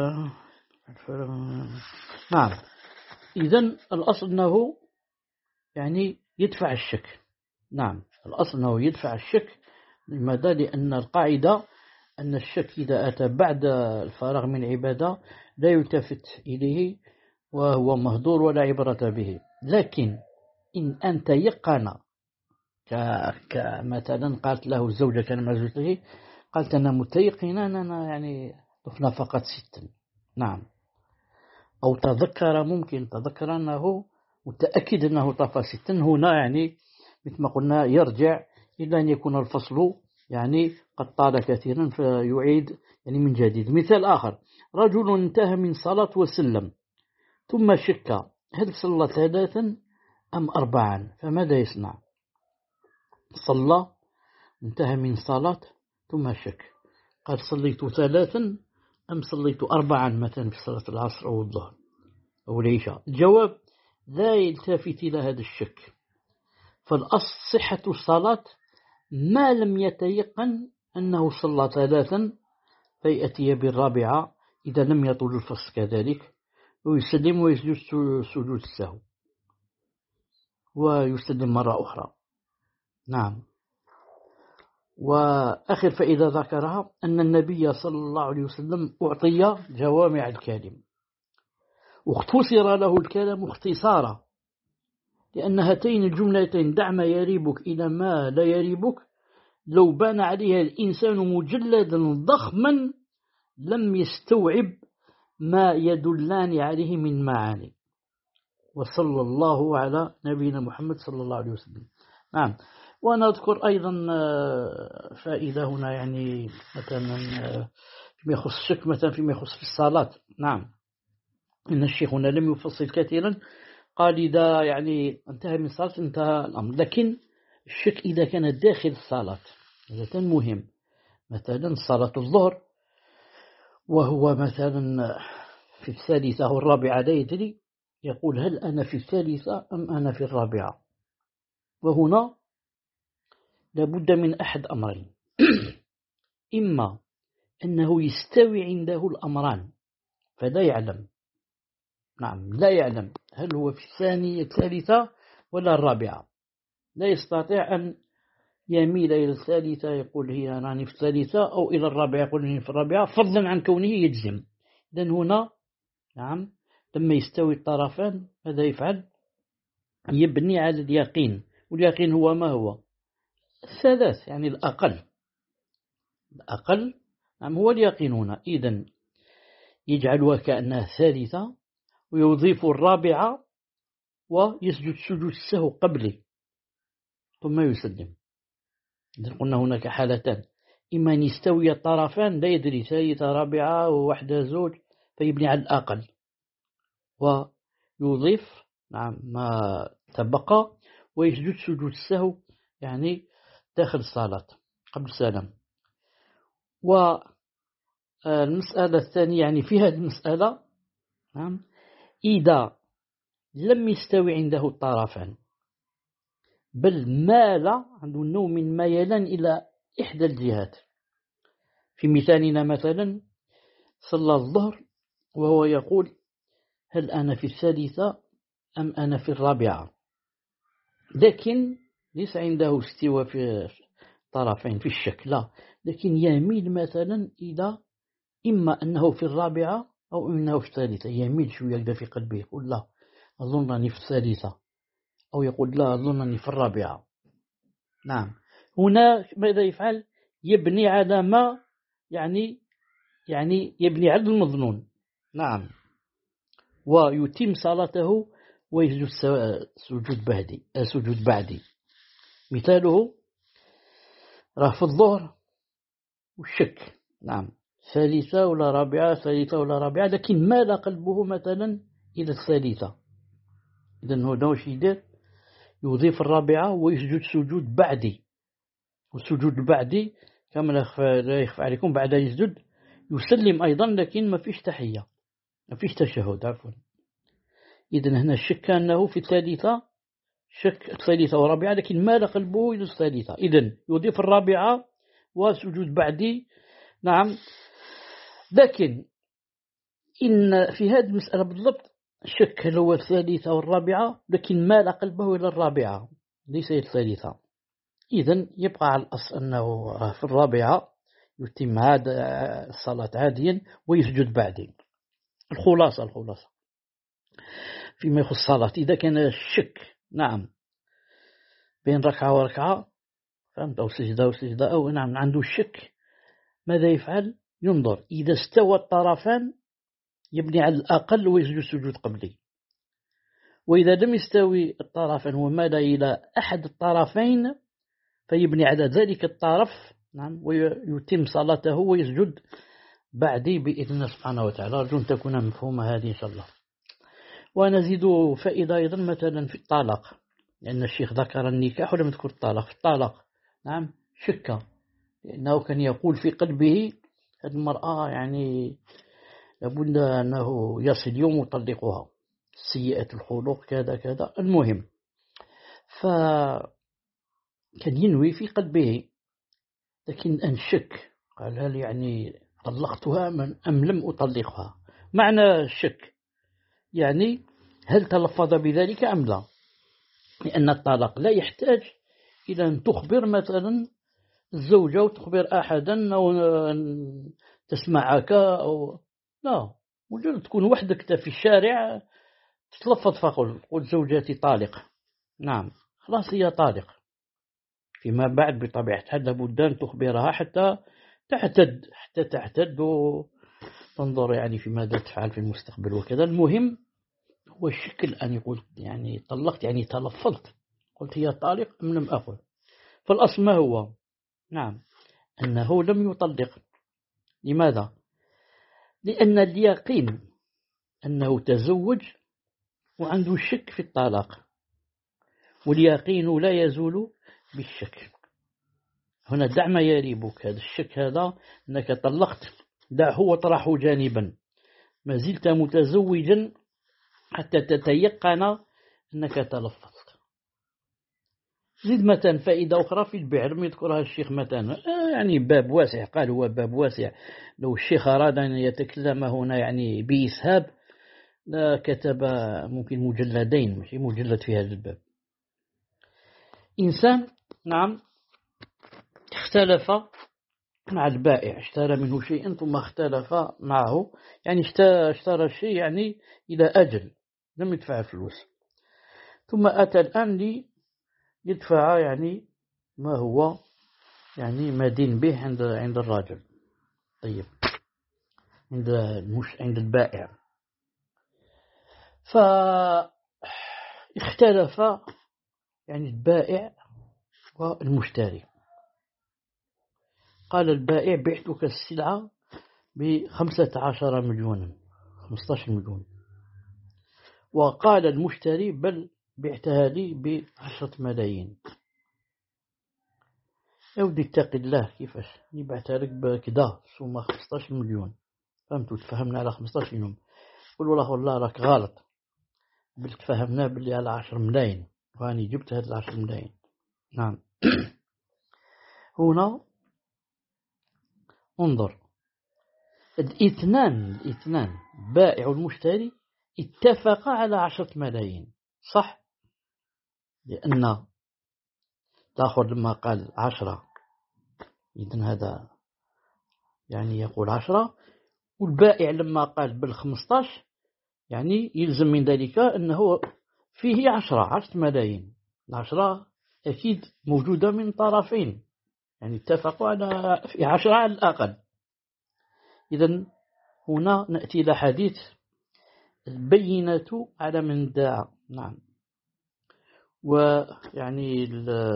نعم إذن الأصل أنه يعني يدفع الشك. نعم، الأصل أنه يدفع الشك. لماذا؟ لأن القاعدة أن الشك إذا أتى بعد الفراغ من العبادة لا يلتفت إليه وهو مهدور ولا عبرة به. لكن إن أنت يقن كمثلا قالت له الزوجة كان مع زوجته، قالت أنا متيقنة أنا يعني طفنا فقط 6. نعم، أو ممكن تذكر أنه متأكد أنه طفى 6. هنا يعني مثل ما قلنا يرجع إلى أن يكون الفصل يعني قد طال كثيرا فيعيد يعني من جديد. مثال آخر: رجل انتهى من صلاة وسلم ثم شك هل صلى 3 أم 4، فماذا يصنع؟ صلى، انتهى من صلاة ثم شك، قال صليت 3 أم صليت 4 مثلا في صلاة العصر أو الظهر أو العشاء. الجواب: لا يلتفت إلى هذا الشك، فالأصل صحة الصلاة ما لم يتيقن أنه صلى 3، فيأتي بالرابعة إذا لم يطول الفصل كذلك، ويسلم ويسجد سجود السهو ويسلم مرة أخرى. نعم. وآخر فإذا ذكرها أن النبي صلى الله عليه وسلم أعطي جوامع الكلم، واختصر له الكلام اختصارا، لأن هاتين الجملتين دع ما يريبك إلى ما لا يريبك لو بان عليها الإنسان مجلدا ضخما لم يستوعب ما يدلان عليه من معاني. وصلى الله على نبينا محمد صلى الله عليه وسلم. نعم. ونذكر أيضا فائدة هنا يعني مثلا فيما يخص الشك، مثلا فيما يخص في الصلاة. نعم، إن الشيخ هنا لم يفصل كثيرا، قال إذا يعني انتهى من الصلاة انتهى الأمر. لكن الشك إذا كان داخل الصلاة هذا كان مهم. مثلا صلاة الظهر وهو مثلا في 3 أو 4 لا يدري، يقول هل أنا في 3 أم أنا في 4؟ وهنا لابد من أحد أمرين: إما أنه يستوي عنده الأمران فلا يعلم، نعم لا يعلم هل هو في 3 ولا 4، لا يستطيع أن يميل إلى 3 يقول هي أنا في 3 أو إلى 4 يقول هي في 4، فضلا عن كونه يجزم. إذن هنا نعم لما يستوي الطرفان ماذا يفعل؟ يبني على اليقين، واليقين هو ما هو؟ 3 يعني الأقل نعم هو اليقين هنا. إذن يجعلها كأنها 3 ويضيف 4 ويسجد سجود السهو قبله ثم يسلم. إذن قلنا هناك حالتان: إما أن يستوي الطرفان لا يدري 3 4 وواحدة زوج فيبني على الأقل ويضيف نعم ما تبقى ويسجد سجود السهو يعني داخل الصلاة قبل السلام. والمسألة الثانية يعني في هذه المسألة نعم إذا لم يستوي عنده الطرفان بل مال عنده نوع من ميلان إلى إحدى الجهات. في مثالنا مثلا صلى الظهر وهو يقول هل أنا في 3 أم أنا في 4، لكن ليس عنده استواء في طرفين في الشك، لا، لكن يميل مثلا إلى إما أنه في 4 أو أنه في 3، يميل شوية كذا في قلبه يقول لا أظنني في 3، أو يقول لا أظنني في 4. نعم، هنا ماذا يفعل؟ يبني على ما يعني يبني على المظنون. نعم، ويتم صلاته ويسجد سجود بعدي. مثاله راه في الظهر والشك نعم 3 ولا 4 3 ولا 4، لكن مال قلبه مثلا إلى 3. إذن هنا واش يدير؟ يضيف 4 ويسجد سجود بعدي. والسجود البعدي كما لا يخفى عليكم بعد يسجد يسلم أيضا، لكن ما فيش تحية ما فيش تشهد عفوا. إذن هنا الشك أنه في 3 شك 3 و4، لكن مال قلبه إلى 3. إذن يضيف 4 وسجود بعدي. نعم، لكن إن في هذه المسألة بالضبط شك هل هو الثالثة والرابعة، لكن مال قلبه إلى الرابعة ليس الثالثة. إذن يبقى على الأصل أنه في الرابعة يتم هذا الصلاة عاديا ويسجد بعدين. الخلاصة فيما يخص الصلاة إذا كان الشك نعم بين ركعة وركعة فهمت، أو سجدة وسجدة، أو نعم عنده الشك، ماذا يفعل؟ ينظر إذا استوى الطرفان يبني على الأقل ويسجد سجود قبلي، وإذا لم يستوي الطرفان ومال إلى أحد الطرفين فيبني على ذلك الطرف نعم ويتم صلاته ويسجد بعدي بإذن الله سبحانه وتعالى. أرجو أن تكون مفهومة هذه إن شاء الله. ونزيد فائدة أيضا مثلا في الطلاق، لأن الشيخ ذكر النكاح ولم يذكر الطلاق. في الطلاق نعم شك، لأنه كان يقول في قلبه هذه المرأة يعني لابد أنه يصل يوم يطلقها، سيئة الخلق كذا كذا. المهم فكان ينوي في قلبه، لكن أنشك قال هل يعني طلقتها أم لم أطلقها. معنى الشك يعني هل تلفظ بذلك أم لا، لأن الطلاق لا يحتاج إلى أن تخبر مثلا الزوجة وتخبر أحدا أو تسمعك أو لا، مجرد تكون وحدك في الشارع تتلفظ فقل قل زوجتي طالق، نعم خلاص هي طالق. فيما بعد بطبيعة الحال لابد أن تخبرها حتى تعتد وتنظر يعني في ماذا تفعل في المستقبل وكذا. المهم هو الشكل أن يقول يعني طلقت يعني تلفظت، قلت هي طالق أم لم أقل. فالأصل ما هو؟ نعم أنه لم يطلق. لماذا؟ لأن اليقين أنه تزوج وعنده الشك في الطلاق، واليقين لا يزول بالشك. هنا دع ما يريبك، هذا الشك هذا أنك طلقت دعه وطرحه جانبا، ما زلت متزوجا حتى تتيقن أنك تلفظت. زيد مثلا فائدة أخرى في البيع لم يذكرها الشيخ مثلا، يعني باب واسع، قال هو باب واسع، لو الشيخ أراد أن يتكلم هنا يعني بإسهاب لا كتب ممكن مجلدين مش مجلد في هذا الباب. إنسان نعم اختلف مع البائع، اشترى منه شيئا ثم اختلف معه، يعني اشترى الشيء يعني إلى أجل لم يدفع فلوس، ثم أتى الآن ليدفع يعني ما هو يعني مدين به عند الراجل. طيب عند البائع، فاختلف يعني البائع والمشتري. قال البائع بعتك السلعة ب15 مليون 15 مليون، وقال المشتري بل بعتها لي ب10 ملايين. يودي اتق الله، كيفاش بعتها لك بكذا ثم 15 مليون، فهمتوا؟ تفهمنا على 15 مليون، قل والله راك غلط، بل تفهمنا باللي على 10 ملايين واني جبت هاد 10 ملايين. نعم هنا انظر، الاثنان بائع والمشتري اتفق على 10 ملايين، صح؟ لأن الآخر لما قال 10 إذن هذا يعني يقول 10، والبائع لما قال بال15 يعني يلزم من ذلك أنه فيه 10 ملايين. 10 أكيد موجودة من طرفين، يعني اتفقوا على في 10 على الأقل. إذن هنا نأتي إلى حديث البينة على من ادعى. نعم، ويعني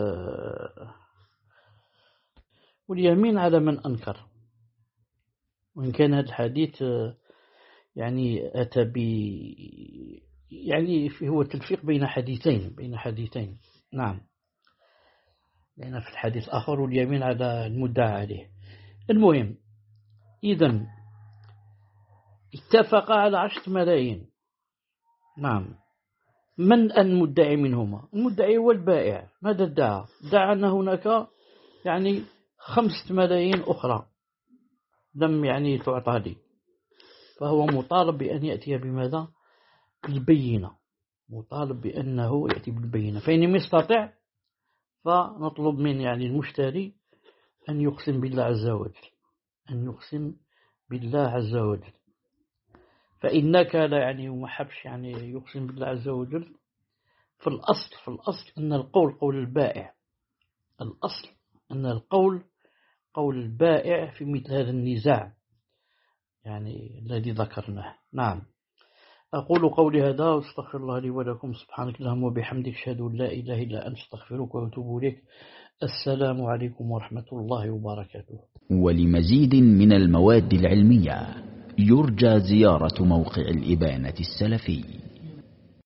واليمين على من أنكر. وإن كان هذا الحديث يعني أتى يعني هو تلفيق بين حديثين. نعم، لأن في الحديث الآخر واليمين على المدعى عليه. المهم إذن اتفق على 10 ملايين. نعم، من المدعي منهما؟ المدعي هو البائع. ماذا ادعى؟ ادعى أن هناك يعني 5 ملايين أخرى لم يعني تعطى لي، فهو مطالب بأن يأتي بماذا؟ البينة، مطالب بأنه يأتي بالبينة. فإن لم يستطع فنطلب من يعني المشتري أن يقسم بالله عز وجل، أن يقسم بالله عز وجل. فإن نكل يعني وما حبش يعني يقسم بالله عز وجل، في الأصل أن القول قول البائع، الأصل أن القول قول البائع في مثل هذا النزاع يعني الذي ذكرناه. نعم، أقول قولي هذا واستغفر الله لي ولكم. سبحانك اللهم وبحمدك، أشهد أن لا إله إلا أنت، أستغفرك وأتوب إليك. السلام عليكم ورحمة الله وبركاته. ولمزيد من المواد العلمية يرجى زيارة موقع الإبانة السلفي.